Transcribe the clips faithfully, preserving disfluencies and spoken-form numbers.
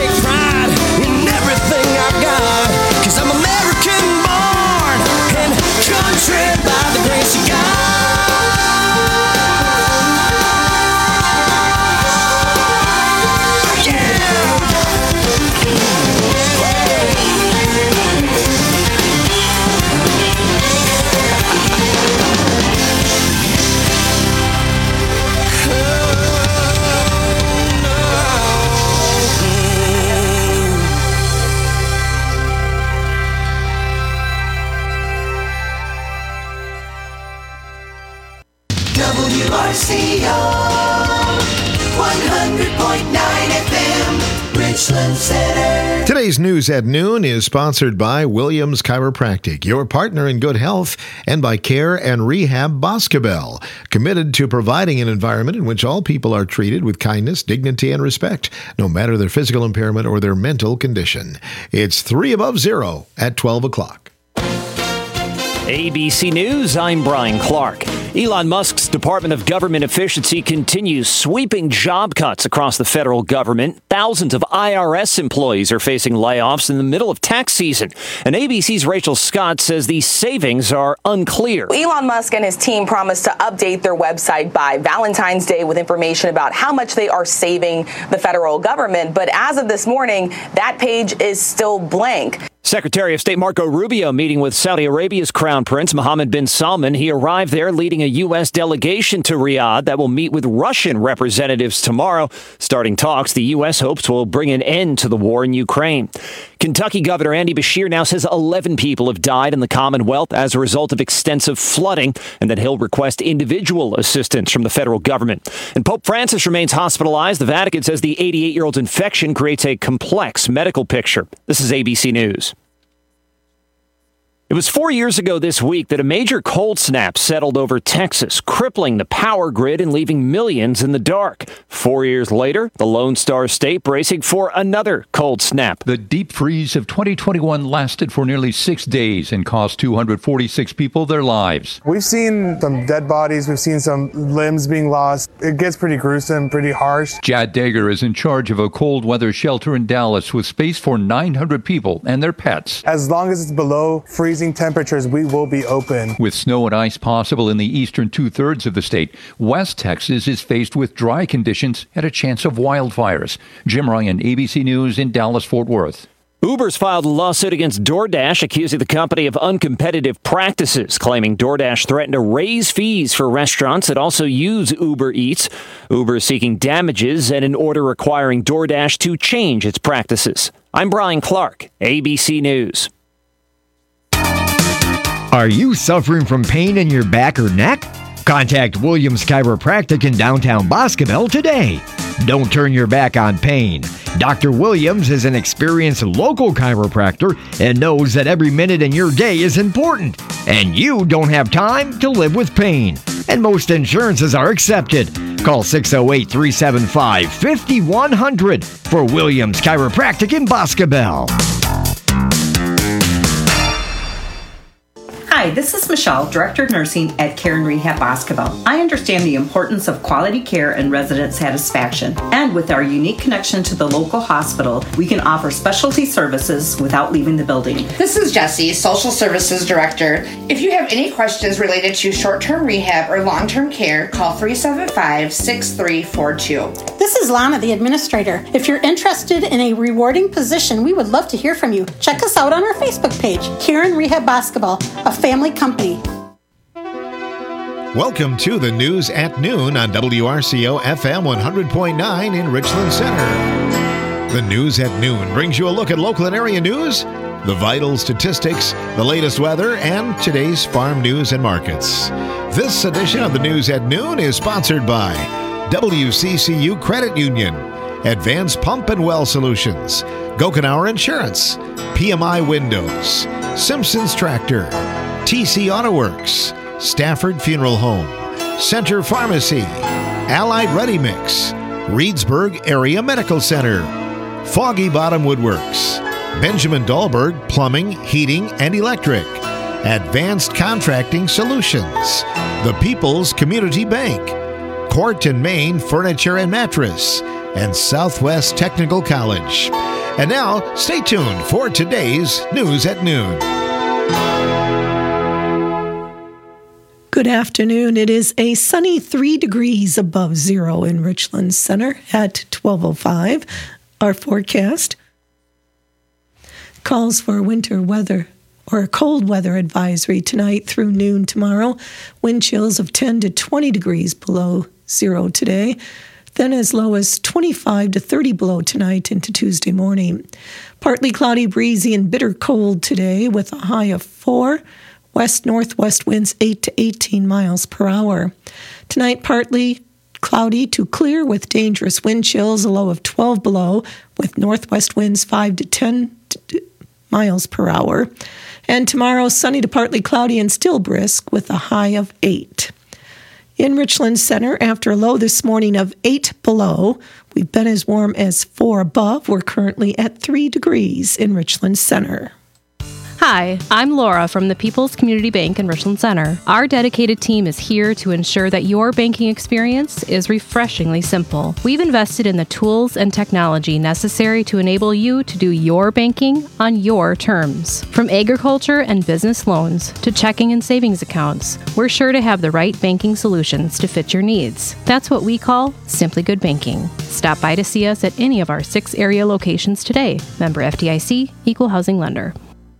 take pride in everything I've got, 'cause I'm American born and country by the grace of God. W R C O one hundred point nine F M, Richland Center. Today's News at Noon is sponsored by Williams Chiropractic, your partner in good health, and by Care and Rehab Boscobel, committed to providing an environment in which all people are treated with kindness, dignity, and respect, no matter their physical impairment or their mental condition. It's three above zero at twelve o'clock. A B C News, I'm Brian Clark. Elon Musk's Department of Government Efficiency continues sweeping job cuts across the federal government. Thousands of I R S employees are facing layoffs in the middle of tax season. And A B C's Rachel Scott says these savings are unclear. Elon Musk and his team promised to update their website by Valentine's Day with information about how much they are saving the federal government. But as of this morning, that page is still blank. Secretary of State Marco Rubio meeting with Saudi Arabia's Crown Prince Mohammed bin Salman. He arrived there leading a U S delegation to Riyadh that will meet with Russian representatives tomorrow. Starting talks, the U S hopes will bring an end to the war in Ukraine. Kentucky Governor Andy Beshear now says eleven people have died in the Commonwealth as a result of extensive flooding, and that he'll request individual assistance from the federal government. And Pope Francis remains hospitalized. The Vatican says the eighty-eight-year-old's infection creates a complex medical picture. This is A B C News. It was four years ago this week that a major cold snap settled over Texas, crippling the power grid and leaving millions in the dark. Four years later, the Lone Star State bracing for another cold snap. The deep freeze of twenty twenty-one lasted for nearly six days and cost two hundred forty-six people their lives. We've seen some dead bodies. We've seen some limbs being lost. It gets pretty gruesome, pretty harsh. Jad Dager is in charge of a cold weather shelter in Dallas with space for nine hundred people and their pets. As long as it's below freezing temperatures, we will be open. With snow and ice possible in the eastern two-thirds of the state, West Texas is faced with dry conditions and a chance of wildfires. Jim Ryan, A B C News in Dallas-Fort Worth. Uber's filed a lawsuit against DoorDash, accusing the company of uncompetitive practices, claiming DoorDash threatened to raise fees for restaurants that also use Uber Eats. Uber is seeking damages and an order requiring DoorDash to change its practices. I'm Brian Clark, A B C News. Are you suffering from pain in your back or neck? Contact Williams Chiropractic in downtown Boscobel today. Don't turn your back on pain. Doctor Williams is an experienced local chiropractor and knows that every minute in your day is important, and you don't have time to live with pain. And most insurances are accepted. Call six oh eight, three seven five, five one zero zero for Williams Chiropractic in Boscobel. Hi, this is Michelle, Director of Nursing at Care and Rehab Boscobel. I understand the importance of quality care and resident satisfaction. And with our unique connection to the local hospital, we can offer specialty services without leaving the building. This is Jessie, Social Services Director. If you have any questions related to short-term rehab or long-term care, call three seven five, six three four two. This is Lana, the Administrator. If you're interested in a rewarding position, we would love to hear from you. Check us out on our Facebook page, Care and Rehab Boscobel, a family company. Welcome to the News at Noon on W R C O F M one hundred point nine in Richland Center. The News at Noon brings you a look at local and area news, the vital statistics, the latest weather, and today's farm news and markets. This edition of the News at Noon is sponsored by W C C U Credit Union, Advanced Pump and Well Solutions, Gokenauer Insurance, P M I Windows, Simpsons Tractor, T C Auto Works, Stafford Funeral Home, Center Pharmacy, Allied Ready Mix, Reedsburg Area Medical Center, Foggy Bottom Woodworks, Benjamin Dahlberg Plumbing, Heating, and Electric, Advanced Contracting Solutions, The People's Community Bank, Court and Main Furniture and Mattress, and Southwest Technical College. And now, stay tuned for today's News at Noon. Good afternoon. It is a sunny three degrees above zero in Richland Center at twelve oh five. Our forecast calls for winter weather or a cold weather advisory tonight through noon tomorrow. Wind chills of ten to twenty degrees below zero today. Then as low as twenty-five to thirty below tonight into Tuesday morning. Partly cloudy, breezy, and bitter cold today with a high of four. West-northwest winds eight to eighteen miles per hour. Tonight, partly cloudy to clear with dangerous wind chills, a low of twelve below, with northwest winds five to ten miles per hour. And tomorrow, sunny to partly cloudy and still brisk with a high of eight. In Richland Center, after a low this morning of eight below, we've been as warm as four above. We're currently at three degrees in Richland Center. Hi, I'm Laura from the People's Community Bank in Richland Center. Our dedicated team is here to ensure that your banking experience is refreshingly simple. We've invested in the tools and technology necessary to enable you to do your banking on your terms. From agriculture and business loans to checking and savings accounts, we're sure to have the right banking solutions to fit your needs. That's what we call Simply Good Banking. Stop by to see us at any of our six area locations today. Member F D I C, Equal Housing Lender.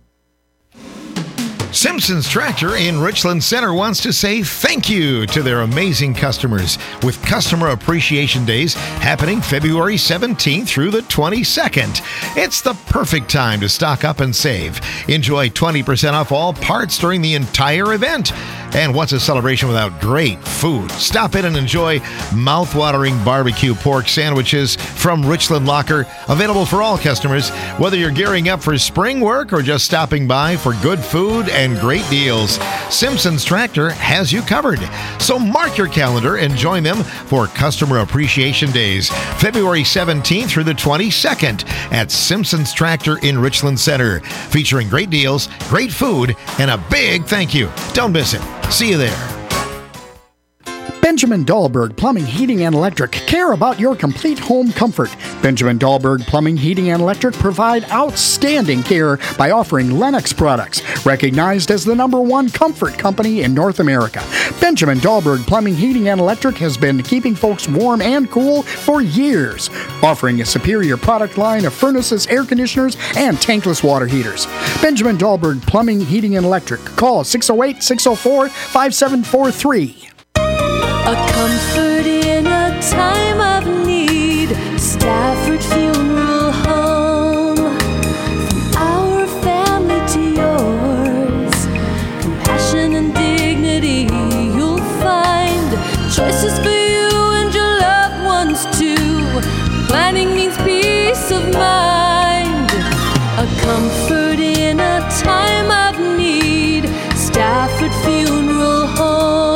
Simpson's Tractor in Richland Center wants to say thank you to their amazing customers with Customer Appreciation Days happening February seventeenth through the twenty-second. It's the perfect time to stock up and save. Enjoy twenty percent off all parts during the entire event. And what's a celebration without great food? Stop in and enjoy mouth-watering barbecue pork sandwiches from Richland Locker, available for all customers, whether you're gearing up for spring work or just stopping by for good food and great deals. Simpson's Tractor has you covered. So mark your calendar and join them for Customer Appreciation Days, February seventeenth through the twenty-second at Simpson's Tractor in Richland Center, featuring great deals, great food, and a big thank you. Don't miss it. See you there. Benjamin Dahlberg Plumbing, Heating, and Electric care about your complete home comfort. Benjamin Dahlberg Plumbing, Heating, and Electric provide outstanding care by offering Lennox products, recognized as the number one comfort company in North America. Benjamin Dahlberg Plumbing, Heating, and Electric has been keeping folks warm and cool for years, offering a superior product line of furnaces, air conditioners, and tankless water heaters. Benjamin Dahlberg Plumbing, Heating, and Electric. Call six oh eight, six oh four, five seven four three. A comfort in a time of need. Stafford Funeral Home. From our family to yours. Compassion and dignity you'll find. Choices for you and your loved ones too. Planning means peace of mind. A comfort in a time of need. Stafford Funeral Home.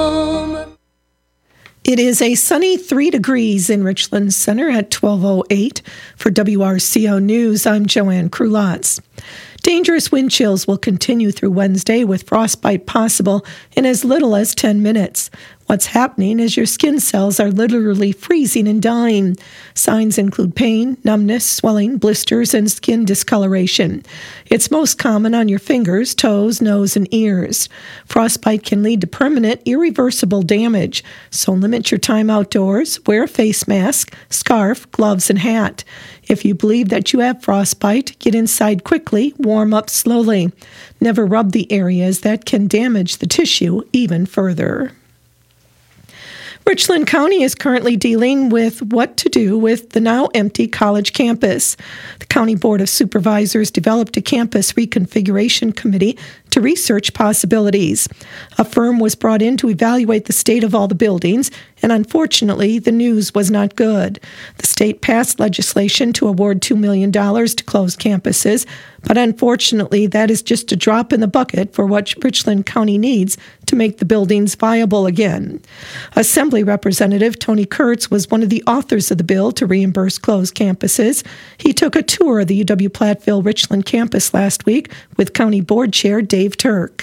It is a sunny three degrees in Richland Center at twelve oh eight. For W R C O News, I'm Joanne Krulotz. Dangerous wind chills will continue through Wednesday with frostbite possible in as little as ten minutes. What's happening is your skin cells are literally freezing and dying. Signs include pain, numbness, swelling, blisters, and skin discoloration. It's most common on your fingers, toes, nose, and ears. Frostbite can lead to permanent, irreversible damage, so limit your time outdoors, wear a face mask, scarf, gloves, and hat. If you believe that you have frostbite, get inside quickly, warm up slowly. Never rub the areas that can damage the tissue even further. Richland County is currently dealing with what to do with the now empty college campus. The County Board of Supervisors developed a campus reconfiguration committee to research possibilities. A firm was brought in to evaluate the state of all the buildings, and unfortunately, the news was not good. The state passed legislation to award two million dollars to close campuses, but unfortunately, that is just a drop in the bucket for what Richland County needs to make the buildings viable again. Assembly Representative Tony Kurtz was one of the authors of the bill to reimburse closed campuses. He took a tour of the U W Platteville Richland campus last week with County Board Chair Dave Turk.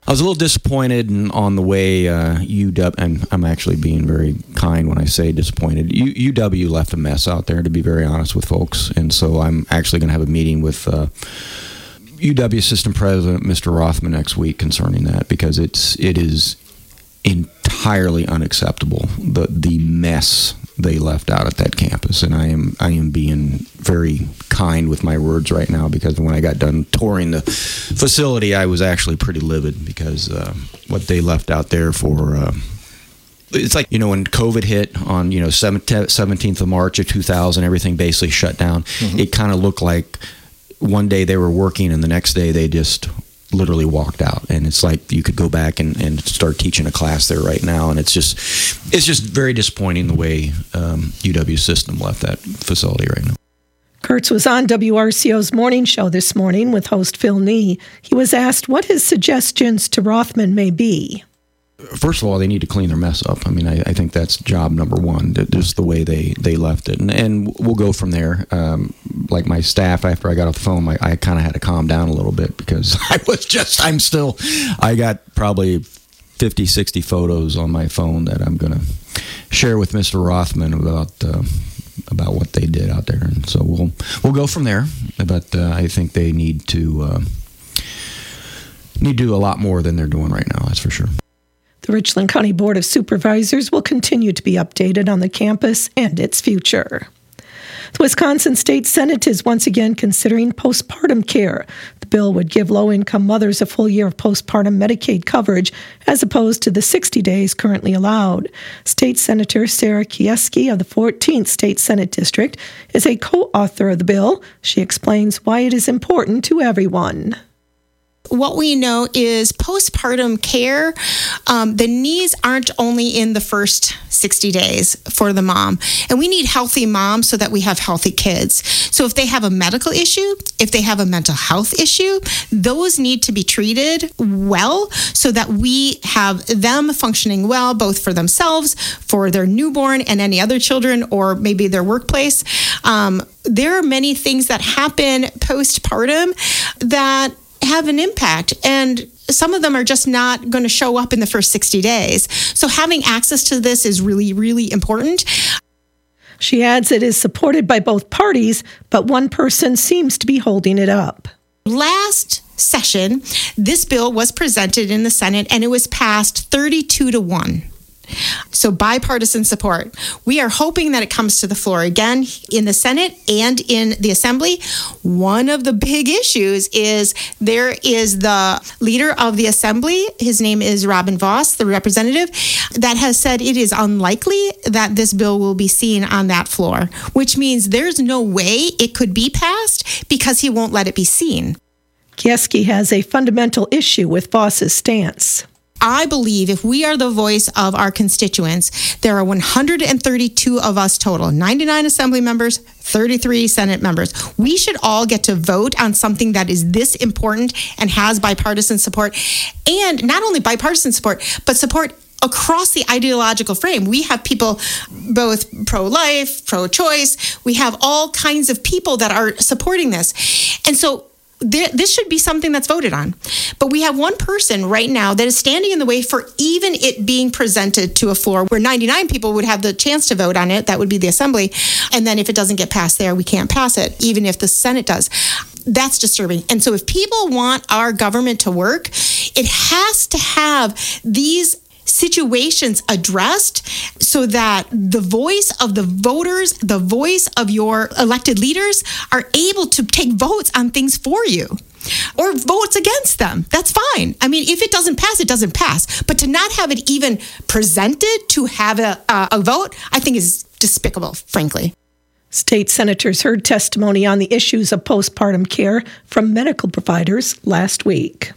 I was a little disappointed in, on the way uh, U W, and I'm actually being very kind when I say disappointed. U, U W left a mess out there, to be very honest with folks, and so I'm actually going to have a meeting with uh, U W System President Mister Rothman next week concerning that, because it's it is entirely unacceptable, the the mess they left out at that campus. And I am I am being very kind with my words right now, because when I got done touring the facility, I was actually pretty livid, because uh, what they left out there for uh, it's like, you know, when COVID hit on, you know, seventeenth of March of two thousand, everything basically shut down. Mm-hmm. It kind of looked like one day they were working and the next day they just literally walked out. And it's like you could go back and, and start teaching a class there right now. And it's just it's just very disappointing the way um, U W System left that facility right now. Kurtz was on W R C O's morning show this morning with host Phil Nee. He was asked what his suggestions to Rothman may be. First of all, they need to clean their mess up. I mean, I, I think that's job number one, just the way they, they left it. And, and we'll go from there. Um, like my staff, after I got off the phone, I, I kind of had to calm down a little bit, because I was just, I'm still, I got probably fifty, sixty photos on my phone that I'm going to share with Mister Rothman about uh, about what they did out there. And so we'll we'll go from there. But uh, I think they need to, uh, need to do a lot more than they're doing right now, that's for sure. The Richland County Board of Supervisors will continue to be updated on the campus and its future. The Wisconsin State Senate is once again considering postpartum care. The bill would give low-income mothers a full year of postpartum Medicaid coverage, as opposed to the sixty days currently allowed. State Senator Sarah Kieski of the fourteenth State Senate District is a co-author of the bill. She explains why it is important to everyone. What we know is postpartum care, um, the needs aren't only in the first sixty days for the mom. And we need healthy moms so that we have healthy kids. So if they have a medical issue, if they have a mental health issue, those need to be treated well so that we have them functioning well, both for themselves, for their newborn and any other children, or maybe their workplace. Um, there are many things that happen postpartum that have an impact, and some of them are just not going to show up in the first sixty days. So having access to this is really, really important. She adds it is supported by both parties, but one person seems to be holding it up. Last session, this bill was presented in the Senate, and it was passed thirty-two to one. So bipartisan support. We are hoping that it comes to the floor again in the Senate and in the Assembly. One of the big issues is there is the leader of the Assembly, his name is Robin Vos, the representative, that has said it is unlikely that this bill will be seen on that floor, which means there's no way it could be passed because he won't let it be seen. Kieski has a fundamental issue with Vos's stance. I believe if we are the voice of our constituents, there are one hundred thirty-two of us total, ninety-nine Assembly members, thirty-three Senate members. We should all get to vote on something that is this important and has bipartisan support. And not only bipartisan support, but support across the ideological frame. We have people both pro-life, pro-choice. We have all kinds of people that are supporting this. And so this should be something that's voted on. But we have one person right now that is standing in the way for even it being presented to a floor where ninety-nine people would have the chance to vote on it. That would be the Assembly. And then if it doesn't get passed there, we can't pass it, even if the Senate does. That's disturbing. And so if people want our government to work, it has to have these situations addressed so that the voice of the voters, the voice of your elected leaders are able to take votes on things for you or votes against them. That's fine. I mean, if it doesn't pass, it doesn't pass. But to not have it even presented to have a, uh, a vote, I think is despicable, frankly. State senators heard testimony on the issues of postpartum care from medical providers last week.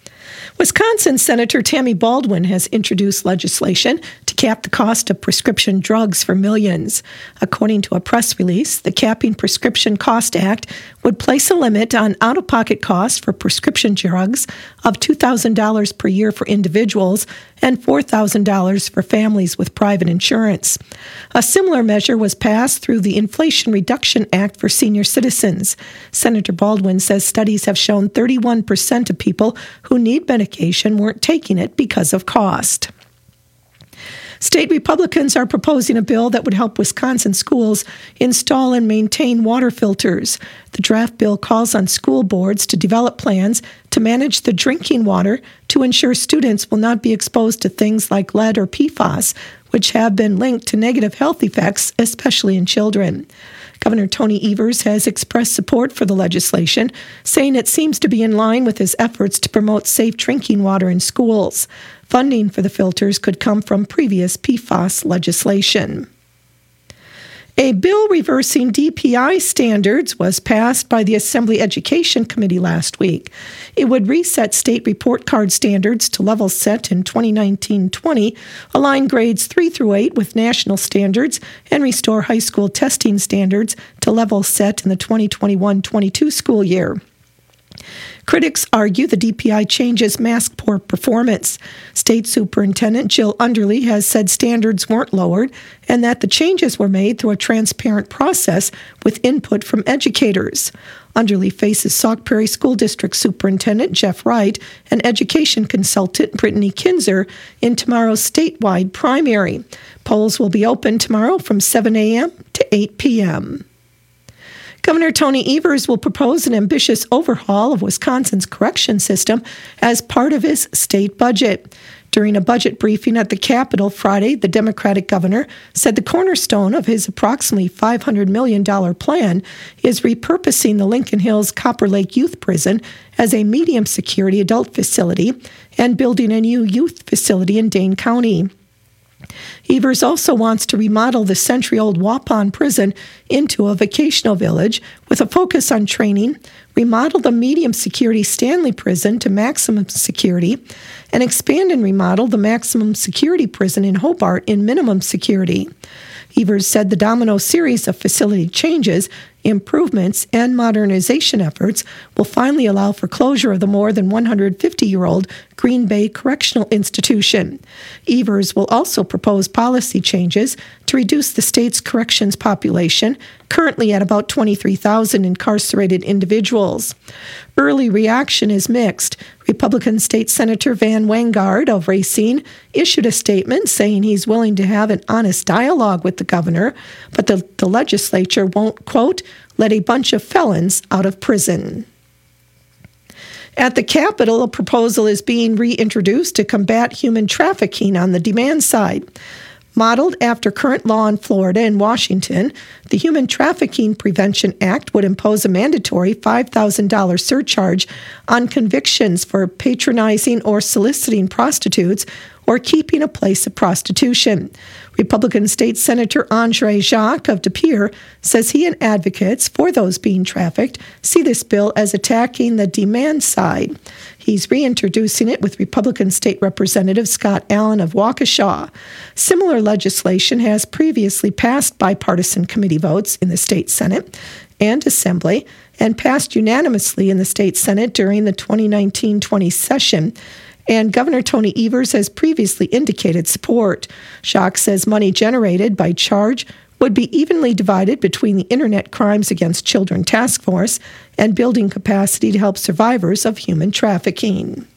Wisconsin Senator Tammy Baldwin has introduced legislation to cap the cost of prescription drugs for millions. According to a press release, the Capping Prescription Cost Act would place a limit on out-of-pocket costs for prescription drugs of two thousand dollars per year for individuals and four thousand dollars for families with private insurance. A similar measure was passed through the Inflation Reduction Act for senior citizens. Senator Baldwin says studies have shown thirty-one percent of people who need benefits medication weren't taking it because of cost. State Republicans are proposing a bill that would help Wisconsin schools install and maintain water filters. The draft bill calls on school boards to develop plans to manage the drinking water to ensure students will not be exposed to things like lead or P FAS, which have been linked to negative health effects, especially in children. Governor Tony Evers has expressed support for the legislation, saying it seems to be in line with his efforts to promote safe drinking water in schools. Funding for the filters could come from previous P FAS legislation. A bill reversing D P I standards was passed by the Assembly Education Committee last week. It would reset state report card standards to levels set in twenty nineteen twenty, align grades three through eight with national standards, and restore high school testing standards to levels set in the twenty twenty-one twenty-two school year. Critics argue the D P I changes mask poor performance. State Superintendent Jill Underly has said standards weren't lowered and that the changes were made through a transparent process with input from educators. Underly faces Sauk Prairie School District Superintendent Jeff Wright and education consultant Brittany Kinzer in tomorrow's statewide primary. Polls will be open tomorrow from seven a.m. to eight p.m. Governor Tony Evers will propose an ambitious overhaul of Wisconsin's correction system as part of his state budget. During a budget briefing at the Capitol Friday, the Democratic governor said the cornerstone of his approximately five hundred million dollars plan is repurposing the Lincoln Hills Copper Lake Youth Prison as a medium-security adult facility and building a new youth facility in Dane County. Evers also wants to remodel the century-old Waupun prison into a vocational village with a focus on training, remodel the medium-security Stanley prison to maximum security, and expand and remodel the maximum security prison in Hobart in minimum security. Evers said the domino series of facility changes, improvements, and modernization efforts will finally allow for closure of the more than one hundred fifty-year-old Green Bay Correctional Institution. Evers will also propose policy changes to reduce the state's corrections population, currently at about twenty-three thousand incarcerated individuals. Early reaction is mixed. Republican State Senator Van Wangard of Racine issued a statement saying he's willing to have an honest dialogue with the governor, but the, the legislature won't, quote, let a bunch of felons out of prison. At the Capitol, a proposal is being reintroduced to combat human trafficking on the demand side. Modeled after current law in Florida and Washington, the Human Trafficking Prevention Act would impose a mandatory five thousand dollars surcharge on convictions for patronizing or soliciting prostitutes or keeping a place of prostitution. Republican State Senator Andre Jacques of De Pere says he and advocates for those being trafficked see this bill as attacking the demand side. He's reintroducing it with Republican State Representative Scott Allen of Waukesha. Similar legislation has previously passed bipartisan committee votes in the state Senate and Assembly and passed unanimously in the state Senate during the twenty nineteen twenty session. And Governor Tony Evers has previously indicated support. Jacques says money generated by charge would be evenly divided between the Internet Crimes Against Children Task Force and building capacity to help survivors of human trafficking.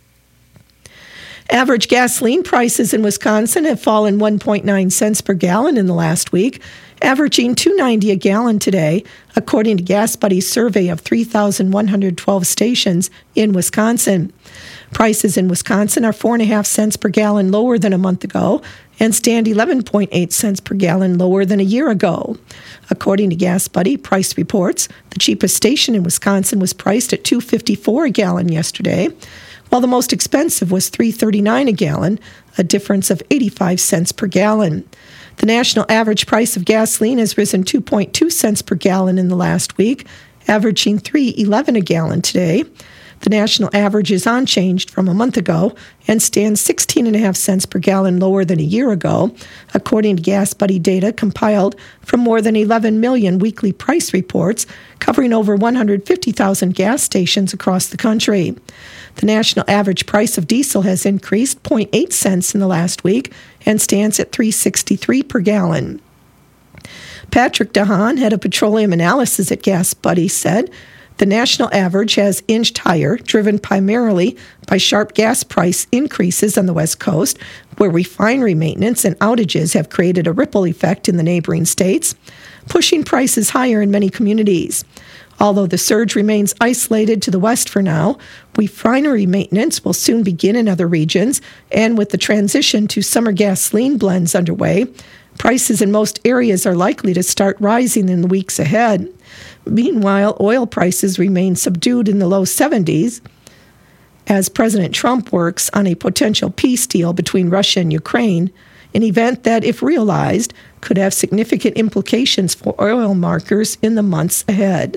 Average gasoline prices in Wisconsin have fallen one point nine cents per gallon in the last week, averaging two dollars and ninety cents a gallon today, according to Gas Buddy's survey of three thousand one hundred twelve stations in Wisconsin. Prices in Wisconsin are four point five cents per gallon lower than a month ago and stand eleven point eight cents per gallon lower than a year ago. According to Gas Buddy price reports, the cheapest station in Wisconsin was priced at two dollars and fifty-four cents a gallon yesterday, while the most expensive was three dollars and thirty-nine cents a gallon, a difference of eighty-five cents per gallon. The national average price of gasoline has risen two point two cents per gallon in the last week, averaging three dollars and eleven cents a gallon today. The national average is unchanged from a month ago and stands sixteen point five cents per gallon lower than a year ago, according to Gas Buddy data compiled from more than eleven million weekly price reports covering over one hundred fifty thousand gas stations across the country. The national average price of diesel has increased zero point eight cents in the last week and stands at three dollars and sixty-three cents per gallon. Patrick DeHaan, head of petroleum analysis at Gas Buddy, said, The national average has inched higher, driven primarily by sharp gas price increases on the West Coast, where refinery maintenance and outages have created a ripple effect in the neighboring states, pushing prices higher in many communities. Although the surge remains isolated to the west for now, refinery maintenance will soon begin in other regions, and with the transition to summer gasoline blends underway, prices in most areas are likely to start rising in the weeks ahead. Meanwhile, oil prices remain subdued in the low seventies as President Trump works on a potential peace deal between Russia and Ukraine, an event that, if realized, could have significant implications for oil markers in the months ahead.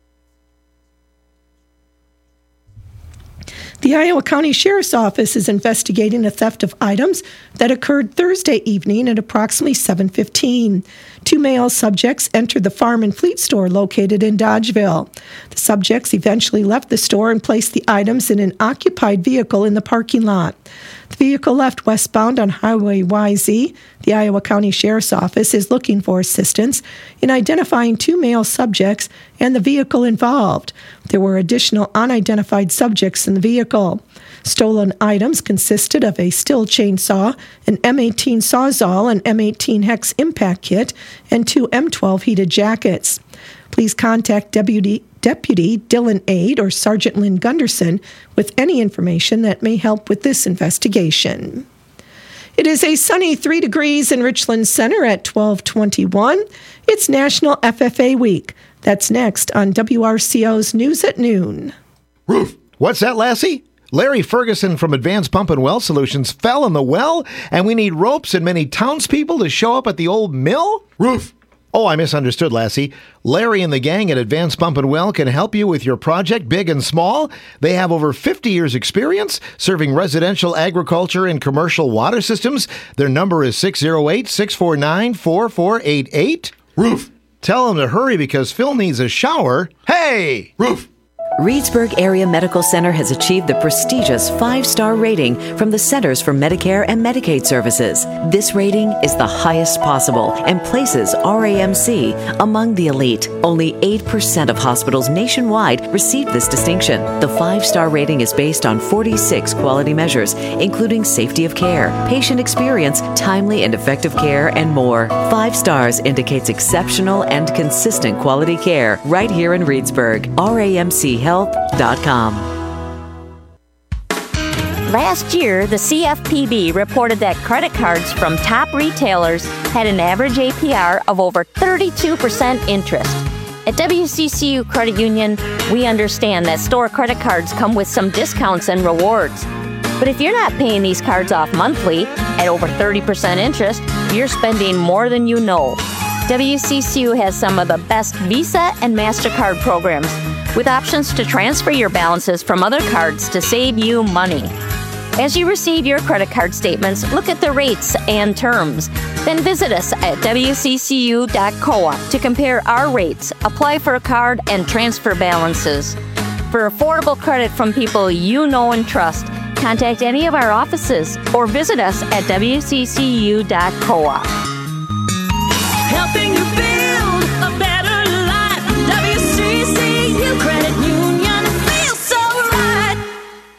The Iowa County Sheriff's Office is investigating a theft of items that occurred Thursday evening at approximately seven fifteen. Two male subjects entered the Farm and Fleet store located in Dodgeville. The subjects eventually left the store and placed the items in an occupied vehicle in the parking lot. The vehicle left westbound on Highway Y Z. The Iowa County Sheriff's Office is looking for assistance in identifying two male subjects and the vehicle involved. There were additional unidentified subjects in the vehicle. Stolen items consisted of a Stihl chainsaw, an M eighteen Sawzall, an M eighteen Hex impact kit, and two M twelve heated jackets. Please contact Deputy Deputy Dylan Aid or Sergeant Lynn Gunderson with any information that may help with this investigation. It is a sunny three degrees in Richland Center at twelve twenty-one. It's National F F A Week. That's next on W R C O's News at Noon. Roof. What's that, Lassie? Larry Ferguson from Advanced Pump and Well Solutions fell in the well, and we need ropes and many townspeople to show up at the old mill? Roof. Oh, I misunderstood, Lassie. Larry and the gang at Advanced Pump and Well can help you with your project, big and small. They have over fifty years experience serving residential, agriculture, and commercial water systems. Their number is six oh eight, six four nine, four four eight eight. Roof. Tell them to hurry because Phil needs a shower. Hey! Roof. Reedsburg Area Medical Center has achieved the prestigious five-star rating from the Centers for Medicare and Medicaid Services. This rating is the highest possible and places R A M C among the elite. Only eight percent of hospitals nationwide receive this distinction. The five-star rating is based on forty-six quality measures, including safety of care, patient experience, timely and effective care, and more. Five stars indicates exceptional and consistent quality care right here in Reedsburg. R A M C health dot com. Last year, the C F P B reported that credit cards from top retailers had an average A P R of over thirty-two percent interest. At W C C U Credit Union, we understand that store credit cards come with some discounts and rewards. But if you're not paying these cards off monthly at over thirty percent interest, you're spending more than you know. W C C U has some of the best Visa and MasterCard programs, with options to transfer your balances from other cards to save you money. As you receive your credit card statements, look at the rates and terms. Then visit us at W C C U dot coop to compare our rates, apply for a card, and transfer balances. For affordable credit from people you know and trust, contact any of our offices or visit us at W C C U dot coop. Helping you build a better life. W C C U Credit Union feels so right.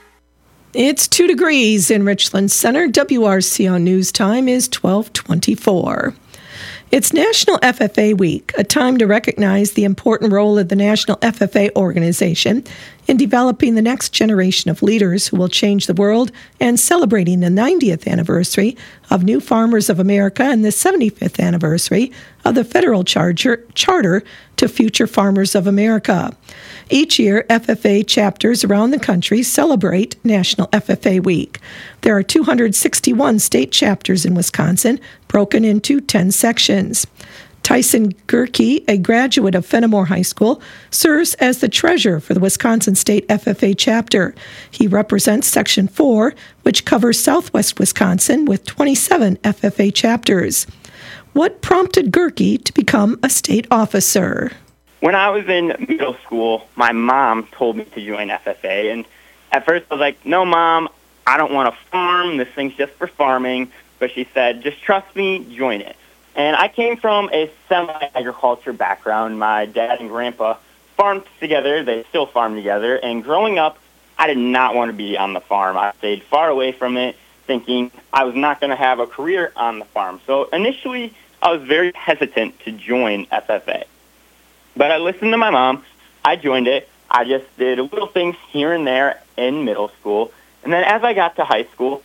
It's two degrees in Richland Center. W R C O News Time is twelve twenty-four. It's National F F A Week, a time to recognize the important role of the National F F A organization in developing the next generation of leaders who will change the world and celebrating the ninetieth anniversary of New Farmers of America and the seventy-fifth anniversary of the Federal Charter, Charter to Future Farmers of America. Each year, F F A chapters around the country celebrate National F F A Week. There are two hundred sixty-one state chapters in Wisconsin, broken into ten sections. Tyson Gerke, a graduate of Fenimore High School, serves as the treasurer for the Wisconsin State F F A chapter. He represents Section four, which covers southwest Wisconsin with twenty-seven F F A chapters. What prompted Gerke to become a state officer? When I was in middle school, my mom told me to join F F A, and at first I was like, no, Mom, I don't want to farm. This thing's just for farming. But she said, just trust me, join it. And I came from a semi-agriculture background. My dad and grandpa farmed together. They still farm together. And growing up, I did not want to be on the farm. I stayed far away from it, thinking I was not going to have a career on the farm. So initially, I was very hesitant to join F F A. But I listened to my mom. I joined it. I just did little things here and there in middle school. And then as I got to high school,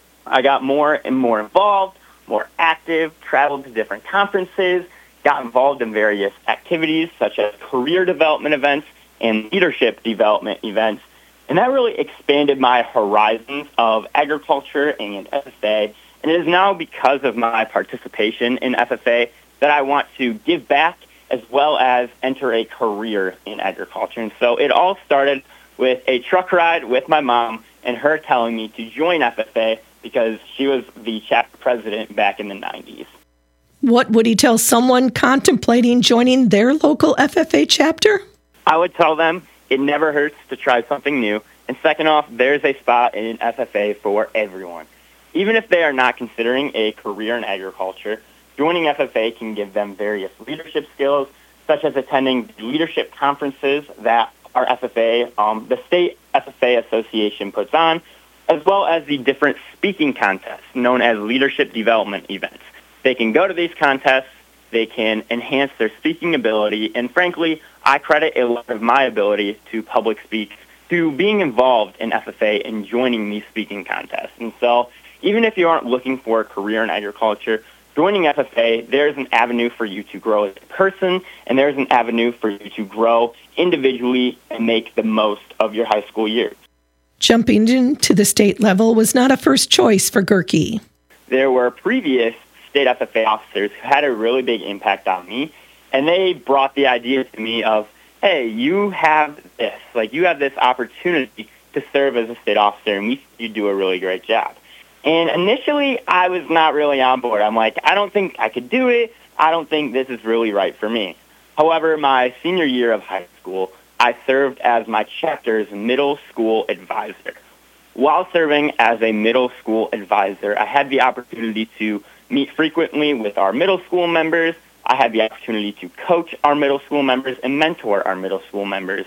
I got more and more involved, more active, traveled to different conferences, got involved in various activities such as career development events and leadership development events. And that really expanded my horizons of agriculture and F F A. And it is now because of my participation in F F A that I want to give back as well as enter a career in agriculture. And so it all started with a truck ride with my mom and her telling me to join F F A because she was the chapter president back in the nineties. What would he tell someone contemplating joining their local F F A chapter? I would tell them it never hurts to try something new. And second off, there's a spot in F F A for everyone. Even if they are not considering a career in agriculture, joining F F A can give them various leadership skills, such as attending leadership conferences that our F F A, um, the State F F A Association puts on, as well as the different speaking contests known as leadership development events. They can go to these contests, they can enhance their speaking ability, and frankly, I credit a lot of my ability to public speak to being involved in F F A and joining these speaking contests. And so even if you aren't looking for a career in agriculture, joining F F A, there's an avenue for you to grow as a person, and there's an avenue for you to grow individually and make the most of your high school years. Jumping into the state level was not a first choice for Gerke. There were previous state F F A officers who had a really big impact on me, and they brought the idea to me of, hey, you have this, like you have this opportunity to serve as a state officer, and we think you do a really great job. And initially, I was not really on board. I'm like, I don't think I could do it. I don't think this is really right for me. However, my senior year of high school, I served as my chapter's middle school advisor. While serving as a middle school advisor, I had the opportunity to meet frequently with our middle school members. I had the opportunity to coach our middle school members and mentor our middle school members.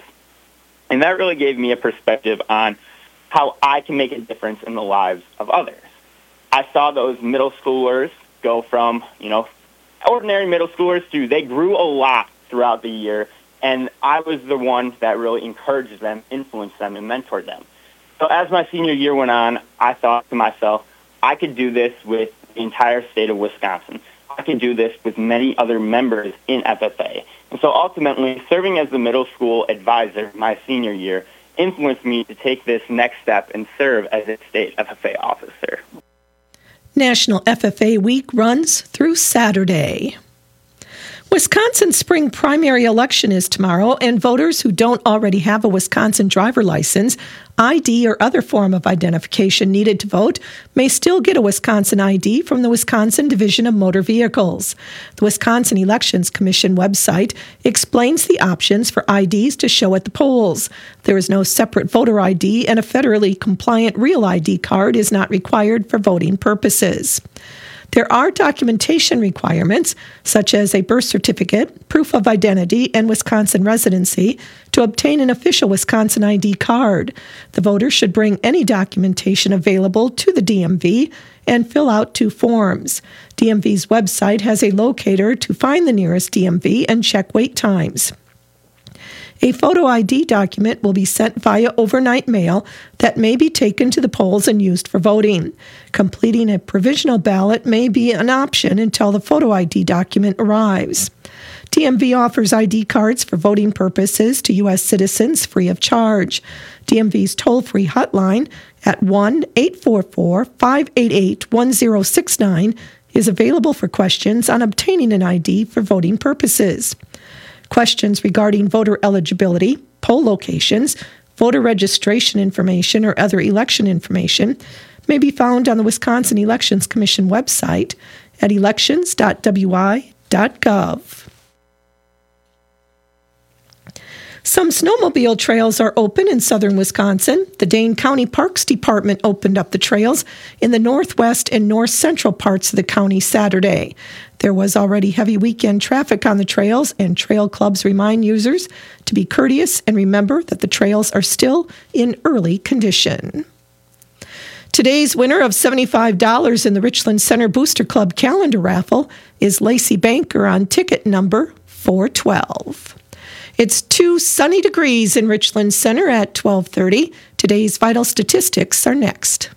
And that really gave me a perspective on how I can make a difference in the lives of others. I saw those middle schoolers go from, you know, ordinary middle schoolers to they grew a lot throughout the year, and I was the one that really encouraged them, influenced them, and mentored them. So as my senior year went on, I thought to myself, I could do this with the entire state of Wisconsin. I can do this with many other members in F F A. And so ultimately, serving as the middle school advisor my senior year influenced me to take this next step and serve as a state F F A officer. National F F A Week runs through Saturday. Wisconsin's spring primary election is tomorrow, and voters who don't already have a Wisconsin driver license, I D, or other form of identification needed to vote may still get a Wisconsin I D from the Wisconsin Division of Motor Vehicles. The Wisconsin Elections Commission website explains the options for I Ds to show at the polls. There is no separate voter I D, and a federally compliant real I D card is not required for voting purposes. There are documentation requirements, such as a birth certificate, proof of identity, and Wisconsin residency, to obtain an official Wisconsin I D card. The voter should bring any documentation available to the D M V and fill out two forms. D M V's website has a locator to find the nearest D M V and check wait times. A photo I D document will be sent via overnight mail that may be taken to the polls and used for voting. Completing a provisional ballot may be an option until the photo I D document arrives. D M V offers I D cards for voting purposes to U S citizens free of charge. D M V's toll-free hotline at one eight four four, five eight eight, one zero six nine is available for questions on obtaining an I D for voting purposes. Questions regarding voter eligibility, poll locations, voter registration information, or other election information may be found on the Wisconsin Elections Commission website at elections dot w i dot gov. Some snowmobile trails are open in southern Wisconsin. The Dane County Parks Department opened up the trails in the northwest and north central parts of the county Saturday. There was already heavy weekend traffic on the trails, and trail clubs remind users to be courteous and remember that the trails are still in early condition. Today's winner of seventy-five dollars in the Richland Center Booster Club calendar raffle is Lacey Banker on ticket number four twelve. It's two sunny degrees in Richland Center at twelve thirty. Today's vital statistics are next.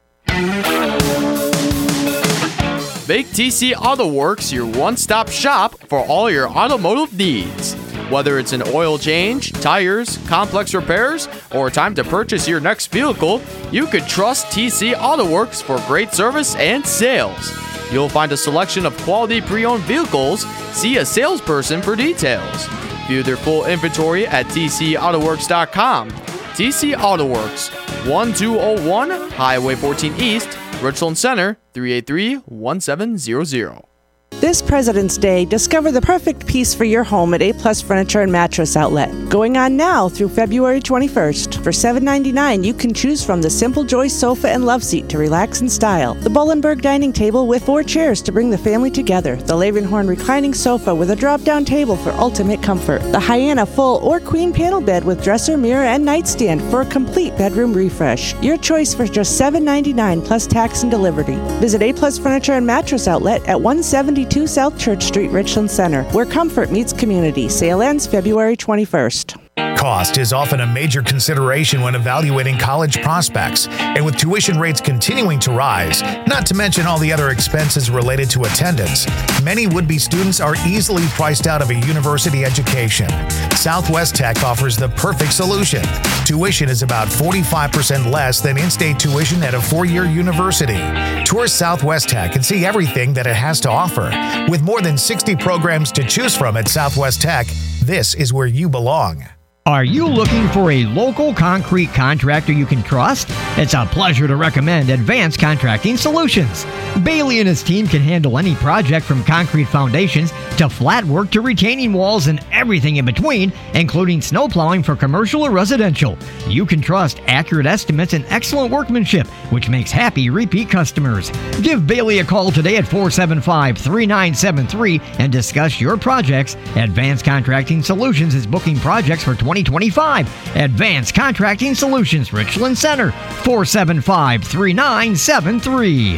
Make T C Auto Works your one-stop shop for all your automotive needs. Whether it's an oil change, tires, complex repairs, or time to purchase your next vehicle, you can trust T C Auto Works for great service and sales. You'll find a selection of quality pre-owned vehicles. See a salesperson for details. View their full inventory at T C auto works dot com. T C Auto Works, twelve oh one Highway fourteen East, Richland Center, three eight three, one seven zero zero. This President's Day, discover the perfect piece for your home at A-Plus Furniture and Mattress Outlet. Going on now through February twenty-first. For seven ninety-nine, you can choose from the Simple Joy sofa and love seat to relax in style, the Bullenberg dining table with four chairs to bring the family together, the Levenhorn reclining sofa with a drop-down table for ultimate comfort, the Hyena full or queen panel bed with dresser, mirror, and nightstand for a complete bedroom refresh. Your choice for just seven ninety-nine plus tax and delivery. Visit A-Plus Furniture and Mattress Outlet at one seventy-two South Church Street, Richland Center, where comfort meets community. Sale ends February twenty-first. Cost is often a major consideration when evaluating college prospects, and with tuition rates continuing to rise, not to mention all the other expenses related to attendance, many would-be students are easily priced out of a university education. Southwest Tech offers the perfect solution. Tuition is about forty-five percent less than in-state tuition at a four-year university. Tour Southwest Tech and see everything that it has to offer. With more than sixty programs to choose from at Southwest Tech, this is where you belong. Are you looking for a local concrete contractor you can trust? It's a pleasure to recommend Advanced Contracting Solutions. Bailey and his team can handle any project from concrete foundations to flat work to retaining walls and everything in between, including snow plowing for commercial or residential. You can trust accurate estimates and excellent workmanship, which makes happy repeat customers. Give Bailey a call today at four seven five, three nine seven three and discuss your projects. Advanced Contracting Solutions is booking projects for twenty twenty-five. Advanced Contracting Solutions, Richland Center, four seven five, three nine seven three.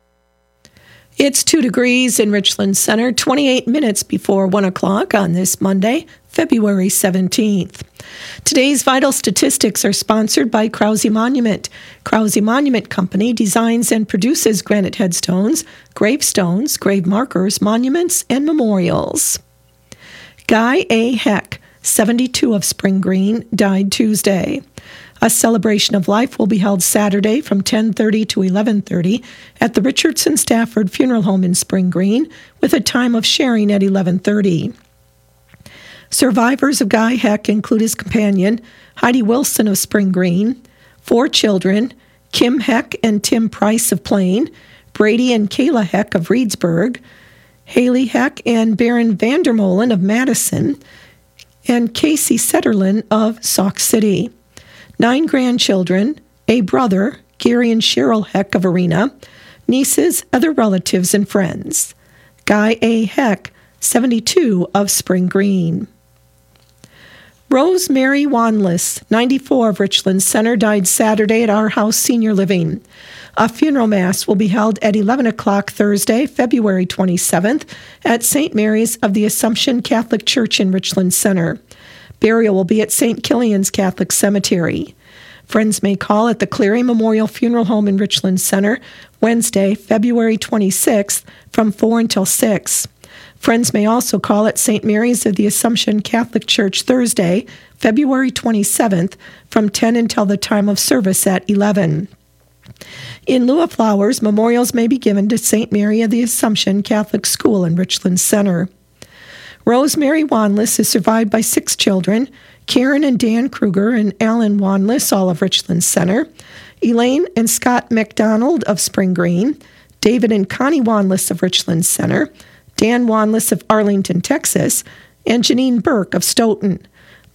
It's two degrees in Richland Center, twenty-eight minutes before one o'clock on this Monday, February seventeenth. Today's vital statistics are sponsored by Krause Monument. Krause Monument Company designs and produces granite headstones, gravestones, grave markers, monuments, and memorials. Guy A. Heck, seventy-two of Spring Green, died Tuesday. A celebration of life will be held Saturday from ten thirty to eleven thirty at the Richardson Stafford Funeral Home in Spring Green, with a time of sharing at eleven thirty. Survivors of Guy Heck include his companion, Heidi Wilson of Spring Green, four children, Kim Heck and Tim Price of Plain, Brady and Kayla Heck of Reedsburg, Haley Heck and Baron Vandermolen of Madison, and Casey Setterlin of Sauk City. Nine grandchildren, a brother, Gary and Cheryl Heck of Arena, nieces, other relatives, and friends. Guy A. Heck, seventy-two of Spring Green. Rosemary Wanless, ninety-four of Richland Center, died Saturday at Our House Senior Living. A funeral mass will be held at eleven o'clock Thursday, February twenty-seventh, at Saint Mary's of the Assumption Catholic Church in Richland Center. Burial will be at Saint Killian's Catholic Cemetery. Friends may call at the Cleary Memorial Funeral Home in Richland Center Wednesday, February twenty-sixth, from four until six. Friends may also call at Saint Mary's of the Assumption Catholic Church Thursday, February twenty-seventh, from ten until the time of service at eleven. In lieu of flowers, memorials may be given to Saint Mary of the Assumption Catholic School in Richland Center. Rosemary Wanless is survived by six children, Karen and Dan Kruger and Alan Wanless, all of Richland Center, Elaine and Scott McDonald of Spring Green, David and Connie Wanless of Richland Center, Dan Wanless of Arlington, Texas, and Janine Burke of Stoughton.